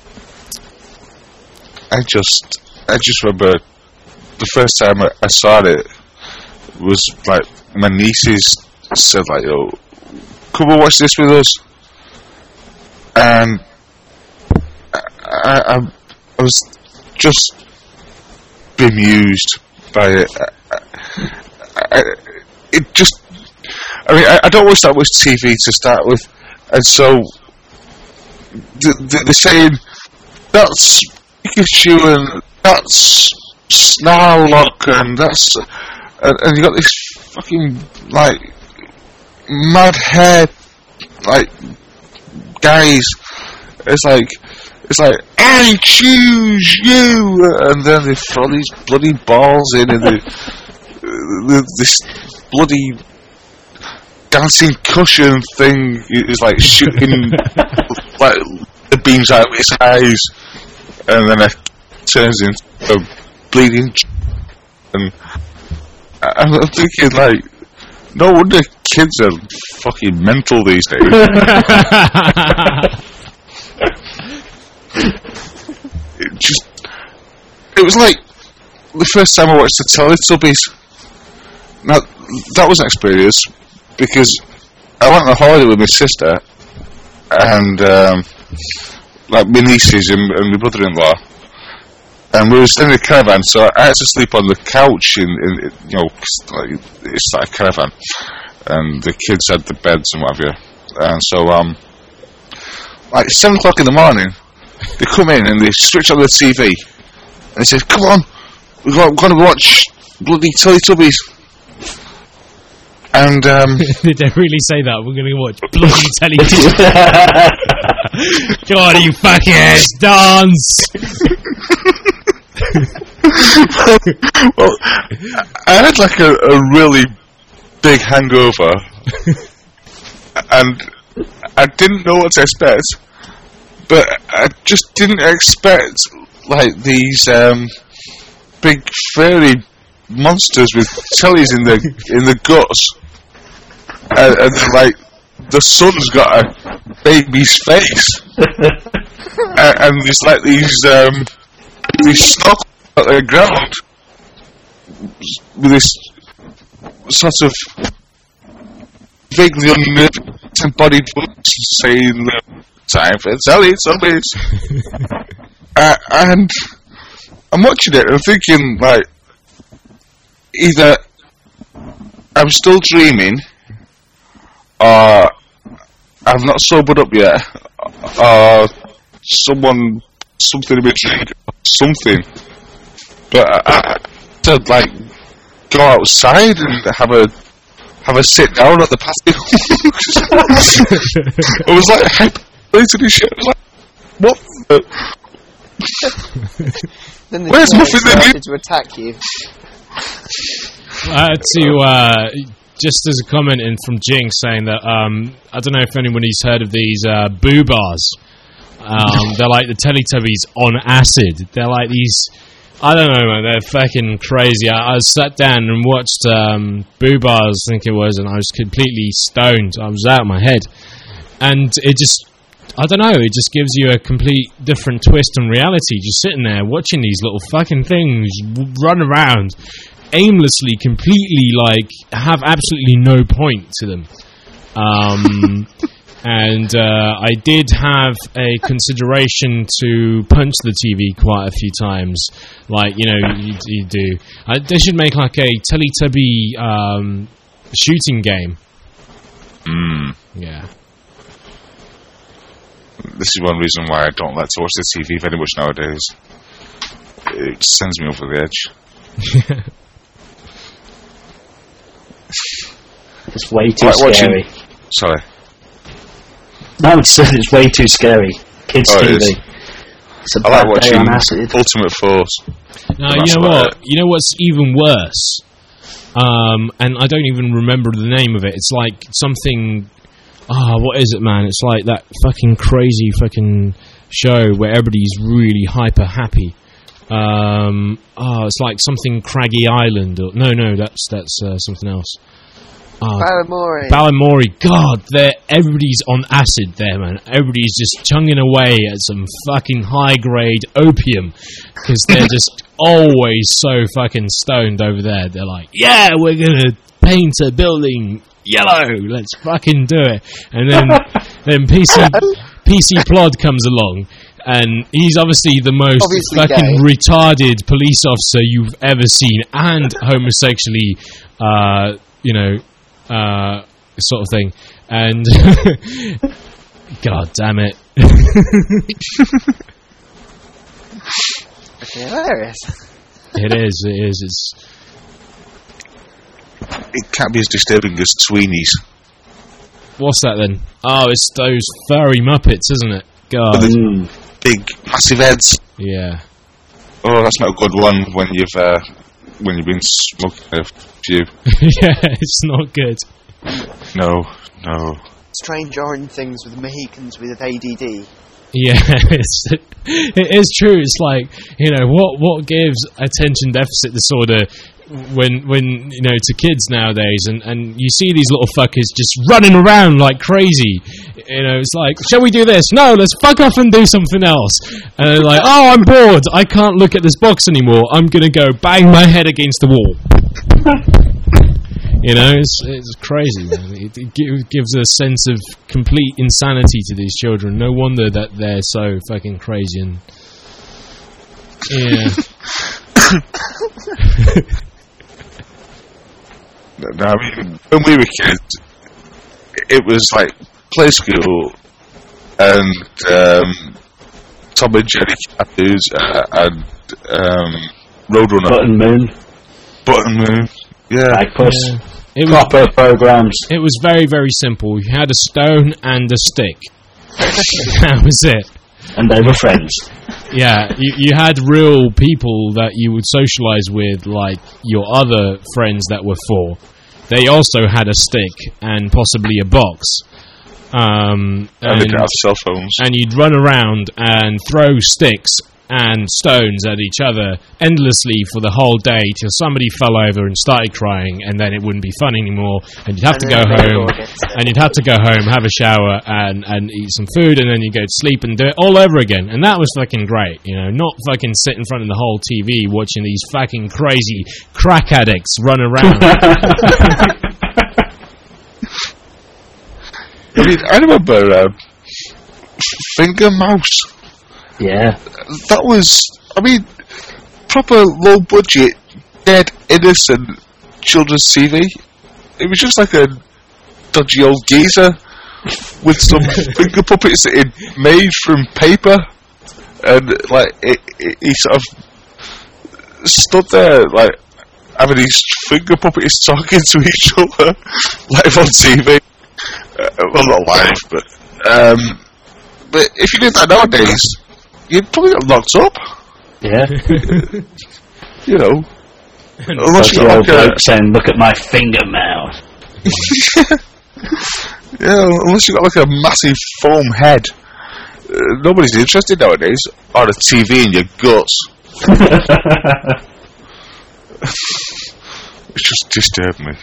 [SPEAKER 4] I just I just remember the first time I, I saw it was like my nieces said like, "Oh, come and watch this with us," and I, I, I was just bemused by it. I, it just. I mean, I, I don't watch that much T V to start with, and so th- th- they're saying that's Pikachu and that's Snarlock and that's and, and you got this fucking like mad hair like guys. It's like it's like I choose you, and then they throw these bloody balls in, and they, the, this bloody dancing cushion thing is like shooting like the beams out of his eyes, and then it turns into a bleeding. And I'm thinking, like, no wonder kids are fucking mental these days. It just, it was like the first time I watched the Teletubbies. Now that was an experience. Because I went on a holiday with my sister and um, like my nieces and, and my brother-in-law, and we were staying in a caravan. So I had to sleep on the couch in, in you know, like, it's like a caravan, and the kids had the beds and what have you. And so, um, like seven o'clock in the morning, they come in and they switch on the T V, and they said, "Come on, we're going to watch bloody Teletubbies." And um,
[SPEAKER 3] did they really say that? We're going to watch bloody Teletubbies. Come on, you fuckheads, dance!
[SPEAKER 4] Well, I had like a, a really big hangover, and I didn't know what to expect. But I just didn't expect like these um, big furry monsters with tellies in the in the guts, and, and like the sun's got a baby's face, and, and there's like these um, these snorkels at the ground with this sort of vaguely unembodied voice saying "Time for Teletubbies," uh, and I'm watching it and I'm thinking like, either I'm still dreaming, or I've not sobered up yet, or someone, something in my drink, something. But I, I to like go outside and have a have a sit down at the patio. I was like hyperventilating and shit. I was like, what? The?
[SPEAKER 5] Then the
[SPEAKER 4] Where's
[SPEAKER 5] giant
[SPEAKER 4] Muffin then?
[SPEAKER 5] started to attack you.
[SPEAKER 3] Uh, to uh, just as a comment in from Jinx saying that um, I don't know if anybody's heard of these uh, boo bars. Um, they're like the Teletubbies on acid. They're like these. I don't know, man. They're fucking crazy. I, I sat down and watched um, boo bars, I think it was, and I was completely stoned. I was out of my head, and it just. I don't know, it just gives you a complete different twist on reality, just sitting there watching these little fucking things run around aimlessly, completely, like, have absolutely no point to them. Um, and uh, I did have a consideration to punch the T V quite a few times, like, you know, you, you do. Uh, they should make, like, a Teletubby um, shooting game.
[SPEAKER 4] Mm.
[SPEAKER 3] Yeah.
[SPEAKER 4] This is one reason why I don't like to watch the T V very much nowadays. It sends me over the edge.
[SPEAKER 1] It's way too
[SPEAKER 4] Like
[SPEAKER 1] scary.
[SPEAKER 4] watching- Sorry.
[SPEAKER 1] No, it's, it's way too scary. Kids
[SPEAKER 4] Oh, it
[SPEAKER 1] T V.
[SPEAKER 4] is.
[SPEAKER 1] It's a
[SPEAKER 4] I like
[SPEAKER 1] bad day
[SPEAKER 4] watching
[SPEAKER 1] on acid.
[SPEAKER 4] Ultimate Force.
[SPEAKER 3] No,
[SPEAKER 4] But
[SPEAKER 3] you
[SPEAKER 4] that's
[SPEAKER 3] know
[SPEAKER 4] about
[SPEAKER 3] what?
[SPEAKER 4] it.
[SPEAKER 3] You know what's even worse? Um, and I don't even remember the name of it. It's like something. Ah, what is it, man? It's like that fucking crazy fucking show where everybody's really hyper happy. Um, oh, it's like something Craggy Island. Or, no, no, that's that's uh, something else. Oh,
[SPEAKER 5] Balamori.
[SPEAKER 3] Balamori, God, they're, everybody's on acid there, man. Everybody's just chunging away at some fucking high-grade opium, because they're just always so fucking stoned over there. They're like, yeah, we're gonna paint a building yellow, let's fucking do it. And then, then P C, P C Plod comes along, and he's obviously the most
[SPEAKER 5] Obviously
[SPEAKER 3] fucking
[SPEAKER 5] gay.
[SPEAKER 3] retarded police officer you've ever seen, and homosexually, uh, you know, uh, sort of thing. And God damn it.
[SPEAKER 5] It's hilarious.
[SPEAKER 3] It is, it is. It's
[SPEAKER 4] It can't be as disturbing as Sweeney's.
[SPEAKER 3] What's that then? Oh, it's those furry Muppets, isn't it? God.
[SPEAKER 1] Mm.
[SPEAKER 4] Big, massive heads.
[SPEAKER 3] Yeah.
[SPEAKER 4] Oh, that's not a good one when you've uh, when you've been smoking a few.
[SPEAKER 3] Yeah, it's not good.
[SPEAKER 4] No, no.
[SPEAKER 5] Strange orange things with Mohicans with A D D.
[SPEAKER 3] Yeah, it's, it is true. It's like, you know, what what gives attention deficit disorder when when you know to kids nowadays, and, and you see these little fuckers just running around like crazy. You know, it's like, shall we do this? No, let's fuck off and do something else. And they're like, oh, I'm bored. I can't look at this box anymore. I'm gonna go bang my head against the wall. You know, it's it's crazy, man. It, it gi- gives a sense of complete insanity to these children. No wonder that they're so fucking crazy. And yeah,
[SPEAKER 4] No, I mean, when we were kids, it was like play school and um, Tom and Jerry cartoons uh, and um, Roadrunner,
[SPEAKER 1] Button Moon,
[SPEAKER 4] Button Moon. Yeah,
[SPEAKER 1] Rag Puss,
[SPEAKER 3] yeah. It was
[SPEAKER 1] proper programs.
[SPEAKER 3] it was very very simple. You had a stone and a stick. That was it.
[SPEAKER 1] And they were friends.
[SPEAKER 3] Yeah, you, you had real people that you would socialise with, like your other friends that were four. They also had a stick and possibly a box. Um,
[SPEAKER 4] and they
[SPEAKER 3] and,
[SPEAKER 4] didn't have cell phones.
[SPEAKER 3] and you'd run around and throw sticks and stones at each other endlessly for the whole day till somebody fell over and started crying, and then it wouldn't be fun anymore, and you'd have
[SPEAKER 5] And
[SPEAKER 3] to go
[SPEAKER 5] then they
[SPEAKER 3] home,
[SPEAKER 5] go against it.
[SPEAKER 3] and you'd have to go home, have a shower, and, and eat some food, and then you go to sleep and do it all over again. And that was fucking great, you know, not fucking sit in front of the whole T V watching these fucking crazy crack addicts run around.
[SPEAKER 4] I mean, I remember um, Finger Mouse.
[SPEAKER 1] Yeah.
[SPEAKER 4] That was, I mean, proper low budget, dead innocent children's T V. It was just like a dodgy old geezer with some finger puppets that he'd made from paper, and like it, it, he sort of stood there like having these finger puppets talking to each other live on T V. Uh, well, not live, but um, but if you did that nowadays, you'd probably get locked up.
[SPEAKER 1] Yeah.
[SPEAKER 4] You know, unless
[SPEAKER 1] That's
[SPEAKER 4] you
[SPEAKER 1] the
[SPEAKER 4] got
[SPEAKER 1] old
[SPEAKER 4] like a,
[SPEAKER 1] bloke saying, look at my finger mouth.
[SPEAKER 4] yeah, unless you got like a massive foam head. Uh, nobody's interested nowadays. Or a T V in your guts. It just disturbed me.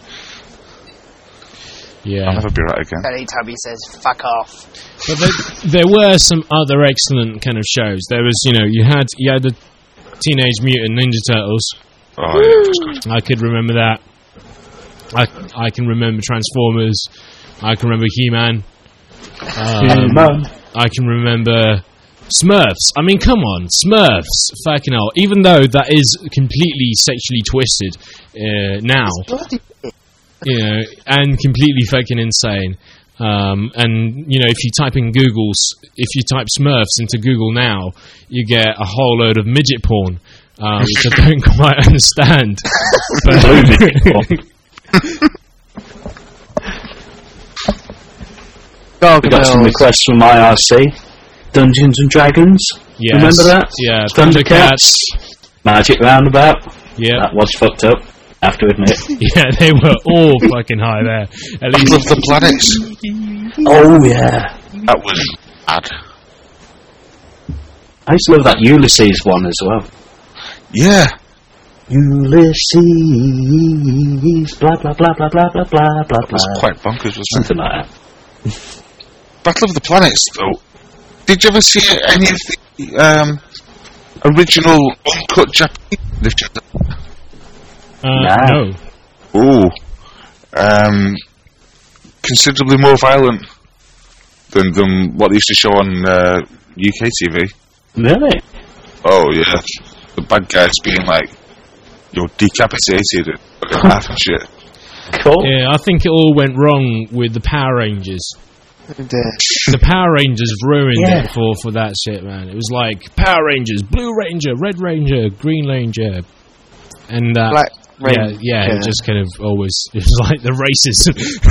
[SPEAKER 3] Yeah.
[SPEAKER 4] I'll never be right again.
[SPEAKER 5] Teletubby says, fuck off.
[SPEAKER 3] But there, there were some other excellent kind of shows. There was, you know, you had you had the Teenage Mutant Ninja Turtles.
[SPEAKER 4] Oh yeah, that's good.
[SPEAKER 3] I could remember that. I I can remember Transformers. I can remember He-Man. Um,
[SPEAKER 1] He-Man.
[SPEAKER 3] I can remember Smurfs. I mean, come on, Smurfs. Fucking hell. Even though that is completely sexually twisted uh, now,
[SPEAKER 5] Bloody
[SPEAKER 3] you know, and completely fucking insane. Um, and, you know, if you type in Google, if you type Smurfs into Google now, you get a whole load of midget porn, uh, which I don't quite understand. But
[SPEAKER 1] We got some requests from I R C. Dungeons and Dragons.
[SPEAKER 3] yes,
[SPEAKER 1] Remember that?
[SPEAKER 3] Yeah,
[SPEAKER 1] Thundercats. Magic Roundabout.
[SPEAKER 3] Yeah,
[SPEAKER 1] That was fucked up, I have to admit.
[SPEAKER 3] yeah, they were all fucking high there. At
[SPEAKER 4] Battle of
[SPEAKER 3] least,
[SPEAKER 4] the Planets.
[SPEAKER 1] Oh, yeah.
[SPEAKER 4] That was bad.
[SPEAKER 1] I used to love that Ulysses one as well.
[SPEAKER 4] Yeah.
[SPEAKER 1] Ulysses, blah, blah, blah, blah, blah, blah, blah, blah,
[SPEAKER 4] That was
[SPEAKER 1] blah.
[SPEAKER 4] quite bonkers, wasn't it?
[SPEAKER 1] Something like that.
[SPEAKER 4] Battle of the Planets, though. Did you ever see any of the um, original uncut Japanese?
[SPEAKER 3] uh,
[SPEAKER 1] Nah.
[SPEAKER 3] no.
[SPEAKER 4] Ooh. Um, considerably more violent than, than what they used to show on uh, U K T V.
[SPEAKER 1] Really?
[SPEAKER 4] Oh, yeah. The bad guys being like, you're decapitated and fucking half and shit.
[SPEAKER 1] Cool.
[SPEAKER 3] Yeah, I think it all went wrong with the Power Rangers.
[SPEAKER 5] And, uh,
[SPEAKER 3] The Power Rangers ruined
[SPEAKER 1] Yeah.
[SPEAKER 3] it for, for that shit, man. It was like Power Rangers, Blue Ranger, Red Ranger, Green Ranger, and uh,
[SPEAKER 5] Black
[SPEAKER 3] yeah,
[SPEAKER 5] Ranger.
[SPEAKER 3] yeah, it just kind of always it was like the racism,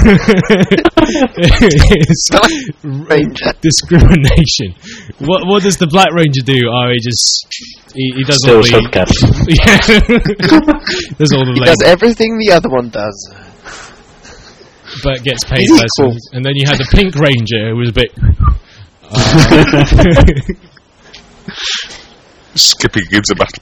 [SPEAKER 3] it's
[SPEAKER 5] Ranger.
[SPEAKER 3] discrimination. What what does the Black Ranger do? Oh, he just he, he does all
[SPEAKER 1] Still
[SPEAKER 3] the
[SPEAKER 1] subcaps.
[SPEAKER 3] yeah, does all the
[SPEAKER 5] He
[SPEAKER 3] labor,
[SPEAKER 5] does everything the other one does.
[SPEAKER 3] but gets paid
[SPEAKER 5] He's
[SPEAKER 3] less.
[SPEAKER 5] equal.
[SPEAKER 3] And then you had the Pink Ranger, who was a bit. Uh,
[SPEAKER 4] Skippy gives a battle.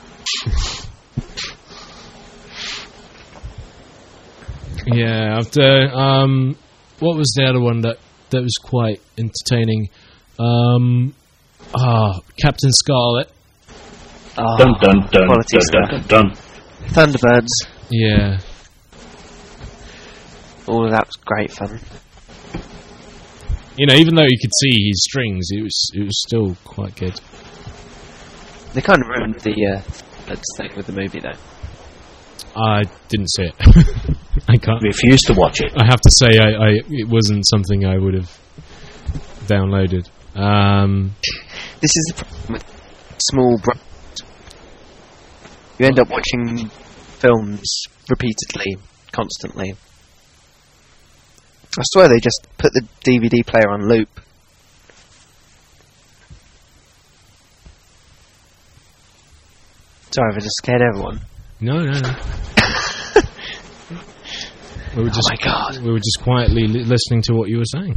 [SPEAKER 3] Yeah, after um, what was the other one that that was quite entertaining? Um, ah, Captain Scarlet.
[SPEAKER 5] Oh,
[SPEAKER 1] Dun dun dun
[SPEAKER 5] quality
[SPEAKER 1] dun,
[SPEAKER 5] stuff.
[SPEAKER 1] dun dun dun.
[SPEAKER 5] Thunderbirds.
[SPEAKER 3] Yeah,
[SPEAKER 5] All of that was great fun.
[SPEAKER 3] you know, even though you could see his strings, it was it was still quite good.
[SPEAKER 5] They kind of ruined the uh, Thunderbirds thing with the movie, though.
[SPEAKER 3] I didn't see it. I can't.
[SPEAKER 1] Refuse to watch it.
[SPEAKER 3] I have to say, I, I it wasn't something I would have downloaded. Um,
[SPEAKER 5] This is the problem with small bro- You end up watching films repeatedly, constantly. I swear they just put the D V D player on loop. Sorry if I just scared everyone.
[SPEAKER 3] no, no, no. we were just,
[SPEAKER 5] Oh my god.
[SPEAKER 3] we were just quietly li- listening to what you were saying.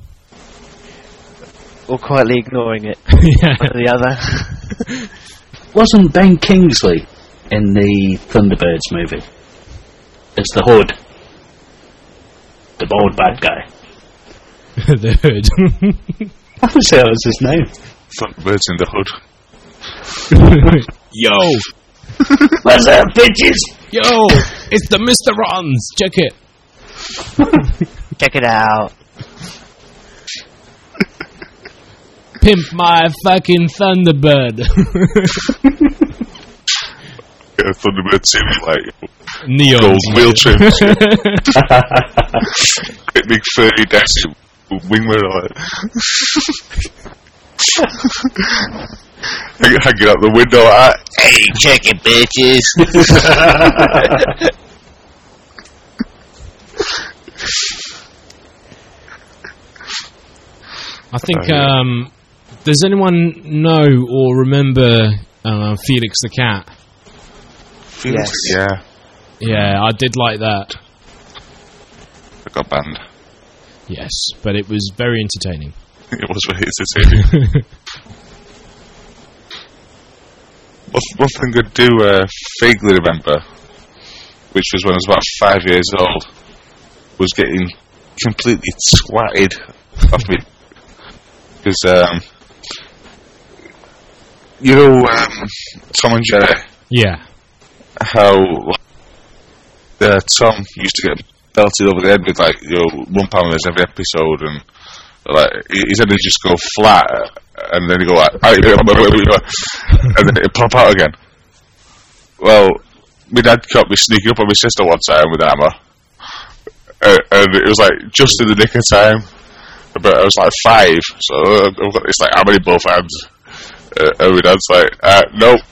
[SPEAKER 5] Or quietly ignoring it.
[SPEAKER 3] Yeah.
[SPEAKER 5] One or the other.
[SPEAKER 1] Wasn't Ben Kingsley in the Thunderbirds movie as the Hood? The bald bad guy.
[SPEAKER 3] The Hood.
[SPEAKER 1] Obviously that was his name.
[SPEAKER 4] Thunderbirds in the hood.
[SPEAKER 3] Yo,
[SPEAKER 1] What's up, bitches?
[SPEAKER 3] yo, it's the Mister Rons. Check it.
[SPEAKER 5] Check it out.
[SPEAKER 3] Pimp my fucking Thunderbird.
[SPEAKER 4] Yeah, Thunderbird seems like
[SPEAKER 3] Neon.
[SPEAKER 4] gold wheel trims. Great big furry desk wing mirror like hanging out the window like, hey, check it, bitches.
[SPEAKER 3] I think, um, does anyone know or remember uh, Felix the Cat?
[SPEAKER 5] Yes.
[SPEAKER 4] Yeah,
[SPEAKER 3] Yeah, I did like that.
[SPEAKER 4] I got banned.
[SPEAKER 3] Yes, but it was very entertaining.
[SPEAKER 4] It was very entertaining. One, one thing I do uh, vaguely remember, which was when I was about five years old, was getting completely twatted off me. Because, um, you know, um, Tom and Jerry,
[SPEAKER 3] Yeah.
[SPEAKER 4] how uh, Tom used to get belted over the head with, like, you know, one pound every episode, and, like, his head would just go flat, and then he'd go like, and then it'd pop out again. Well, my dad caught me sneaking up on my sister one time with a hammer, uh, and it was, like, just in the nick of time. But I was like five, so I've got this like hammer in both hands. Uh, and my dad's like, uh, nope.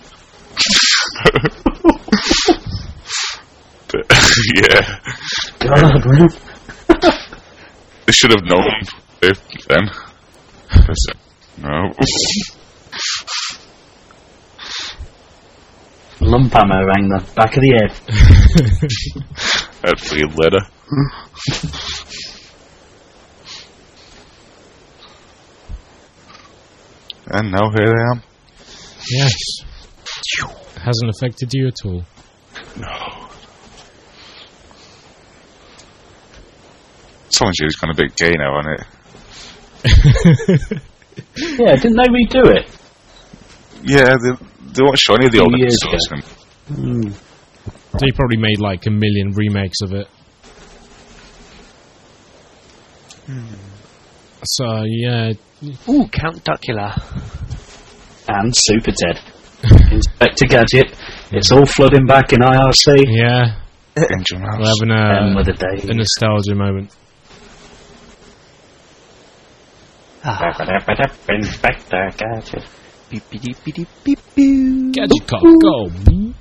[SPEAKER 4] But, yeah.
[SPEAKER 1] God, man.
[SPEAKER 4] They should have known if, then. I said, no.
[SPEAKER 1] Lump hammer rang the back of the head.
[SPEAKER 4] I'd feel later. And now here I am.
[SPEAKER 3] Yes. Hasn't affected you at all.
[SPEAKER 4] No. Someone's just gone a bit gay now, hasn't it?
[SPEAKER 1] Yeah, didn't they redo it?
[SPEAKER 4] Yeah, they, they won't show any of the
[SPEAKER 1] Few
[SPEAKER 4] old
[SPEAKER 1] years
[SPEAKER 4] episodes.
[SPEAKER 1] ago.
[SPEAKER 4] And
[SPEAKER 1] Mm.
[SPEAKER 3] They probably made like a million remakes of it. So, yeah.
[SPEAKER 5] Ooh, Count Duckula.
[SPEAKER 1] And Super Ted. Inspector Gadget. It's all flooding back in I R C.
[SPEAKER 3] Yeah.
[SPEAKER 4] Danger Mouse.
[SPEAKER 3] We're having
[SPEAKER 1] Um,
[SPEAKER 3] a,
[SPEAKER 1] with the days.
[SPEAKER 3] a nostalgia moment.
[SPEAKER 1] Inspector Gadget.
[SPEAKER 5] Beep, beep, beep, beep, beep, beep.
[SPEAKER 3] Gadget Cop, go!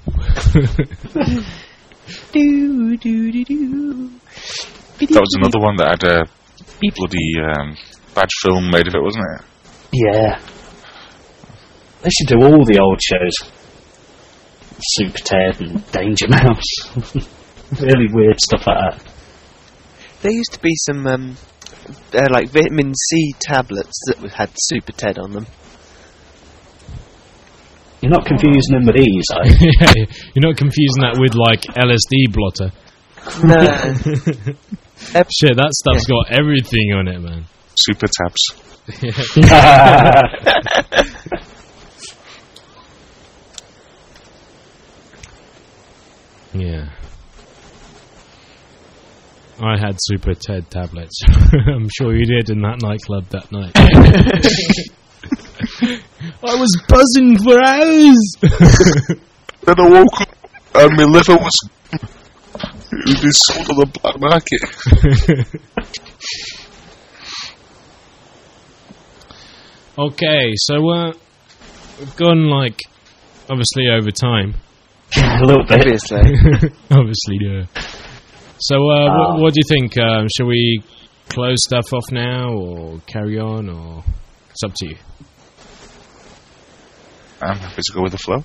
[SPEAKER 5] Do, do, do, do.
[SPEAKER 4] That was another one that had a bloody um, bad film made of it, wasn't it?
[SPEAKER 1] Yeah. They should do all the old shows. Super Ted and Danger Mouse. Really weird stuff like that.
[SPEAKER 5] There used to be some, um, uh, like, vitamin C tablets that had Super Ted on them.
[SPEAKER 1] You're not confusing them with these, are you?
[SPEAKER 3] Yeah, you're not confusing that with, like, L S D blotter.
[SPEAKER 5] No.
[SPEAKER 3] Shit, that stuff's got everything on it, man.
[SPEAKER 4] Super Tabs.
[SPEAKER 3] Yeah. I had Super Ted tablets. I'm sure you did in that nightclub that night. I was buzzing for hours!
[SPEAKER 4] Then I woke up and my liver was... It was sold on the black market.
[SPEAKER 3] Okay, so uh, we've gone, like, obviously over time.
[SPEAKER 1] A little bit.
[SPEAKER 5] Obviously.
[SPEAKER 3] Obviously, yeah. So, uh,
[SPEAKER 1] Ah.
[SPEAKER 3] what, what do you think? Um, shall we close stuff off now, or carry on, or it's up to you?
[SPEAKER 4] I'm happy to go with the flow.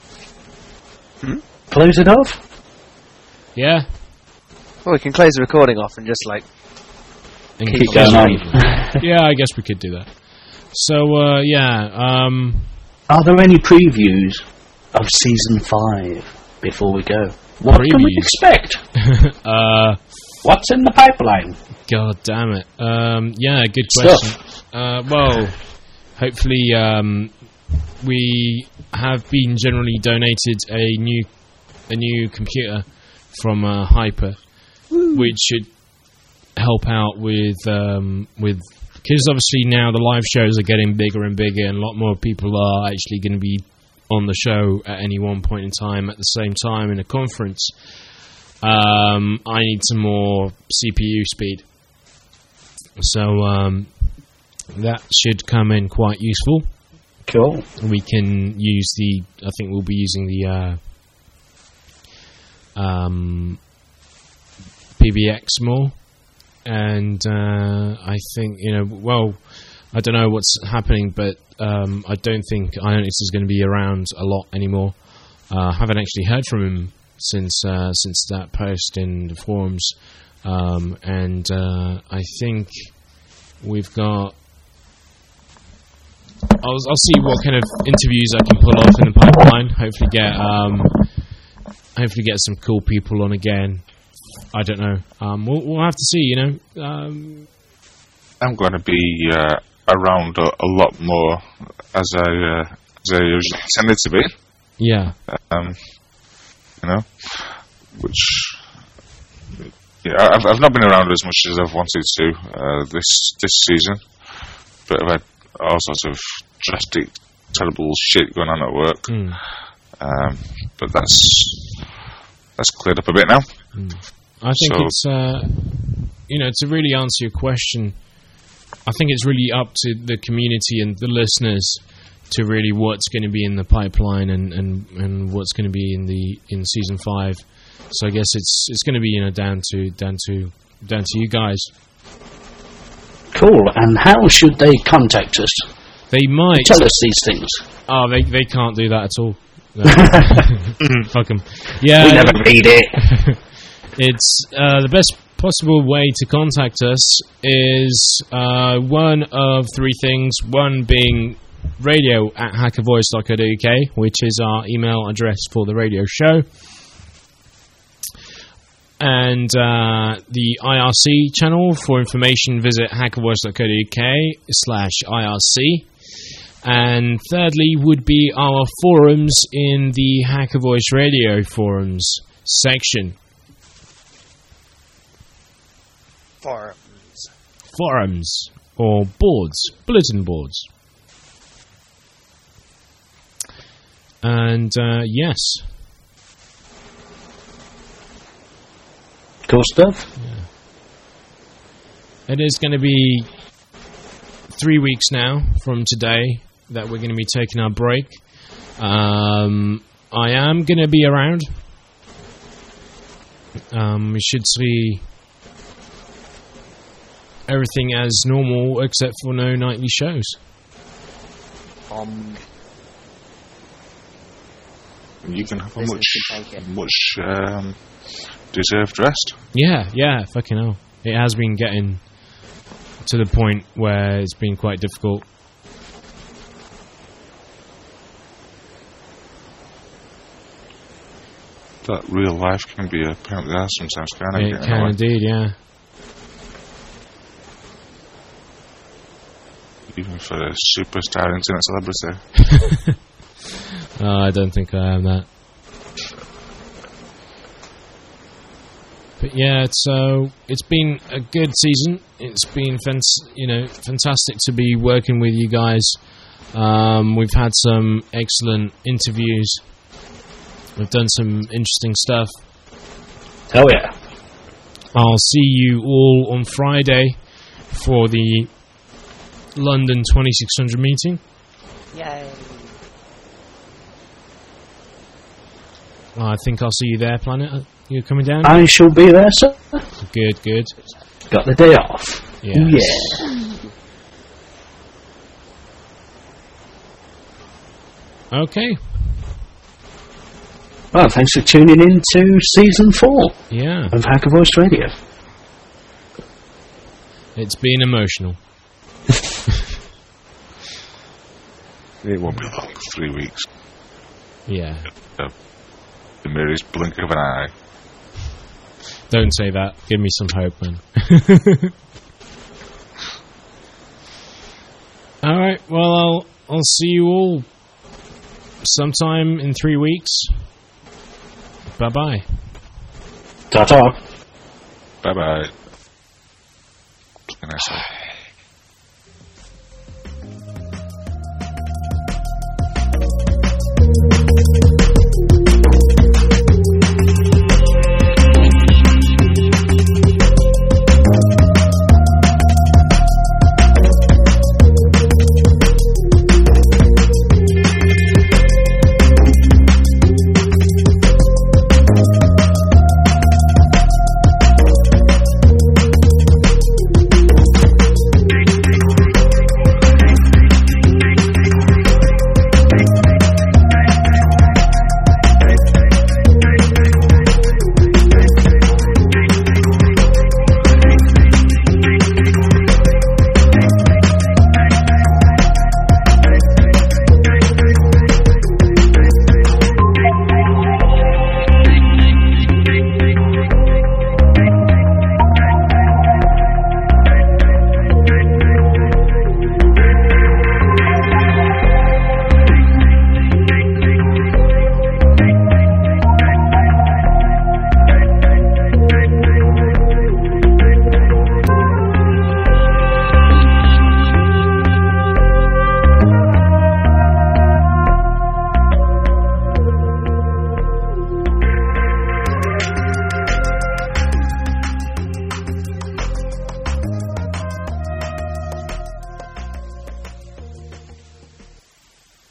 [SPEAKER 1] Close it off?
[SPEAKER 3] Yeah,
[SPEAKER 5] Well, we can close the recording off and just, like,
[SPEAKER 3] and
[SPEAKER 5] Keep
[SPEAKER 3] keep
[SPEAKER 1] Going
[SPEAKER 3] going.
[SPEAKER 1] on.
[SPEAKER 3] Yeah, I guess we could do that. So, uh, yeah, um,
[SPEAKER 1] Are there any previews of season five before we go? What can we
[SPEAKER 3] Previews?
[SPEAKER 1] expect?
[SPEAKER 3] uh,
[SPEAKER 1] What's in the pipeline?
[SPEAKER 3] God damn it. Um, yeah, good
[SPEAKER 1] Stuff.
[SPEAKER 3] question. Uh, well, hopefully, um, we have been generally donated a new, a new computer from uh, Hyper, which should help out with um, with because obviously now the live shows are getting bigger and bigger, and a lot more people are actually going to be on the show at any one point in time at the same time in a conference. Um, I need some more C P U speed, so um, that should come in quite useful.
[SPEAKER 1] Cool.
[SPEAKER 3] We can use the. I think we'll be using the uh, um, P B X more, and uh, I think you know. Well, I don't know what's happening, but um, I don't think Ionix is going to be around a lot anymore. I uh, haven't actually heard from him since uh, since that post in the forums, um, and uh, I think we've got. I'll, I'll see what kind of interviews I can pull off in the pipeline. Hopefully get um, hopefully get some cool people on again. I don't know. Um, we'll, we'll have to see. You know. Um,
[SPEAKER 4] I'm going to be uh, around a, a lot more as I uh, as I usually tended to be.
[SPEAKER 3] yeah.
[SPEAKER 4] Um, you know, which yeah, I've I've not been around as much as I've wanted to uh, this this season, but I've had all sorts of drastic, terrible shit going on at work.
[SPEAKER 3] Mm.
[SPEAKER 4] Um, but that's that's cleared up a bit now.
[SPEAKER 3] Mm. I think
[SPEAKER 4] So-
[SPEAKER 3] it's uh, you know to really answer your question. I think it's really up to the community and the listeners to really what's going to be in the pipeline and, and, and what's going to be in the in season five. So I guess it's it's going to be you know down to down to down to you guys.
[SPEAKER 1] Cool. And how should they contact us?
[SPEAKER 3] They might.
[SPEAKER 1] Tell us these things.
[SPEAKER 3] Oh, they they can't do that at all. No. Fuck them. Yeah,
[SPEAKER 1] We never read it.
[SPEAKER 3] it's uh, the best possible way to contact us is uh, one of three things. One being radio at hackervoice dot co dot U K, which is our email address for the radio show. And uh, the I R C channel. For information, visit hackervoice dot co dot U K slash I R C. And thirdly would be our forums in the Hacker Voice Radio forums section.
[SPEAKER 5] Forums.
[SPEAKER 3] Forums or boards, bulletin boards. And uh, yes.
[SPEAKER 1] practical stuff.
[SPEAKER 3] It is going to be three weeks now from today that we're going to be taking our break. Um, I am going to be around. Um, we should see everything as normal except for no nightly shows.
[SPEAKER 5] Um,
[SPEAKER 4] You can have a
[SPEAKER 5] Business
[SPEAKER 4] much,
[SPEAKER 5] can take it.
[SPEAKER 4] much um, deserved rest.
[SPEAKER 3] Yeah, yeah, fucking hell. It has been getting to the point where it's been quite difficult.
[SPEAKER 4] That real life can be a pain in the ass sometimes, can't it?
[SPEAKER 3] It
[SPEAKER 4] Getting
[SPEAKER 3] can
[SPEAKER 4] away.
[SPEAKER 3] indeed, yeah.
[SPEAKER 4] Even for a superstar internet celebrity.
[SPEAKER 3] Oh, I don't think I am that. But yeah, so it's been a good season. It's been fant- you know, fantastic to be working with you guys. Um, we've had some excellent interviews. We've done some interesting stuff.
[SPEAKER 1] Hell yeah.
[SPEAKER 3] I'll see you all on Friday for the London twenty-six hundred meeting.
[SPEAKER 5] yay.
[SPEAKER 3] I think I'll see you there, Planet. You coming down?
[SPEAKER 1] I shall be there, sir.
[SPEAKER 3] Good, good.
[SPEAKER 1] Got the day off.
[SPEAKER 3] Yeah.
[SPEAKER 1] Yeah.
[SPEAKER 3] Okay.
[SPEAKER 1] Well, thanks for tuning in to season four
[SPEAKER 3] Yeah.
[SPEAKER 1] of Hacker Voice Radio.
[SPEAKER 3] It's been emotional.
[SPEAKER 4] It won't be long. Three weeks.
[SPEAKER 3] Yeah.
[SPEAKER 4] The merest blink of an eye.
[SPEAKER 3] Don't say that. Give me some hope, man. Alright, well, I'll, I'll see you all sometime in three weeks. Bye-bye.
[SPEAKER 1] Ta-ta.
[SPEAKER 4] Bye bye. Can I say?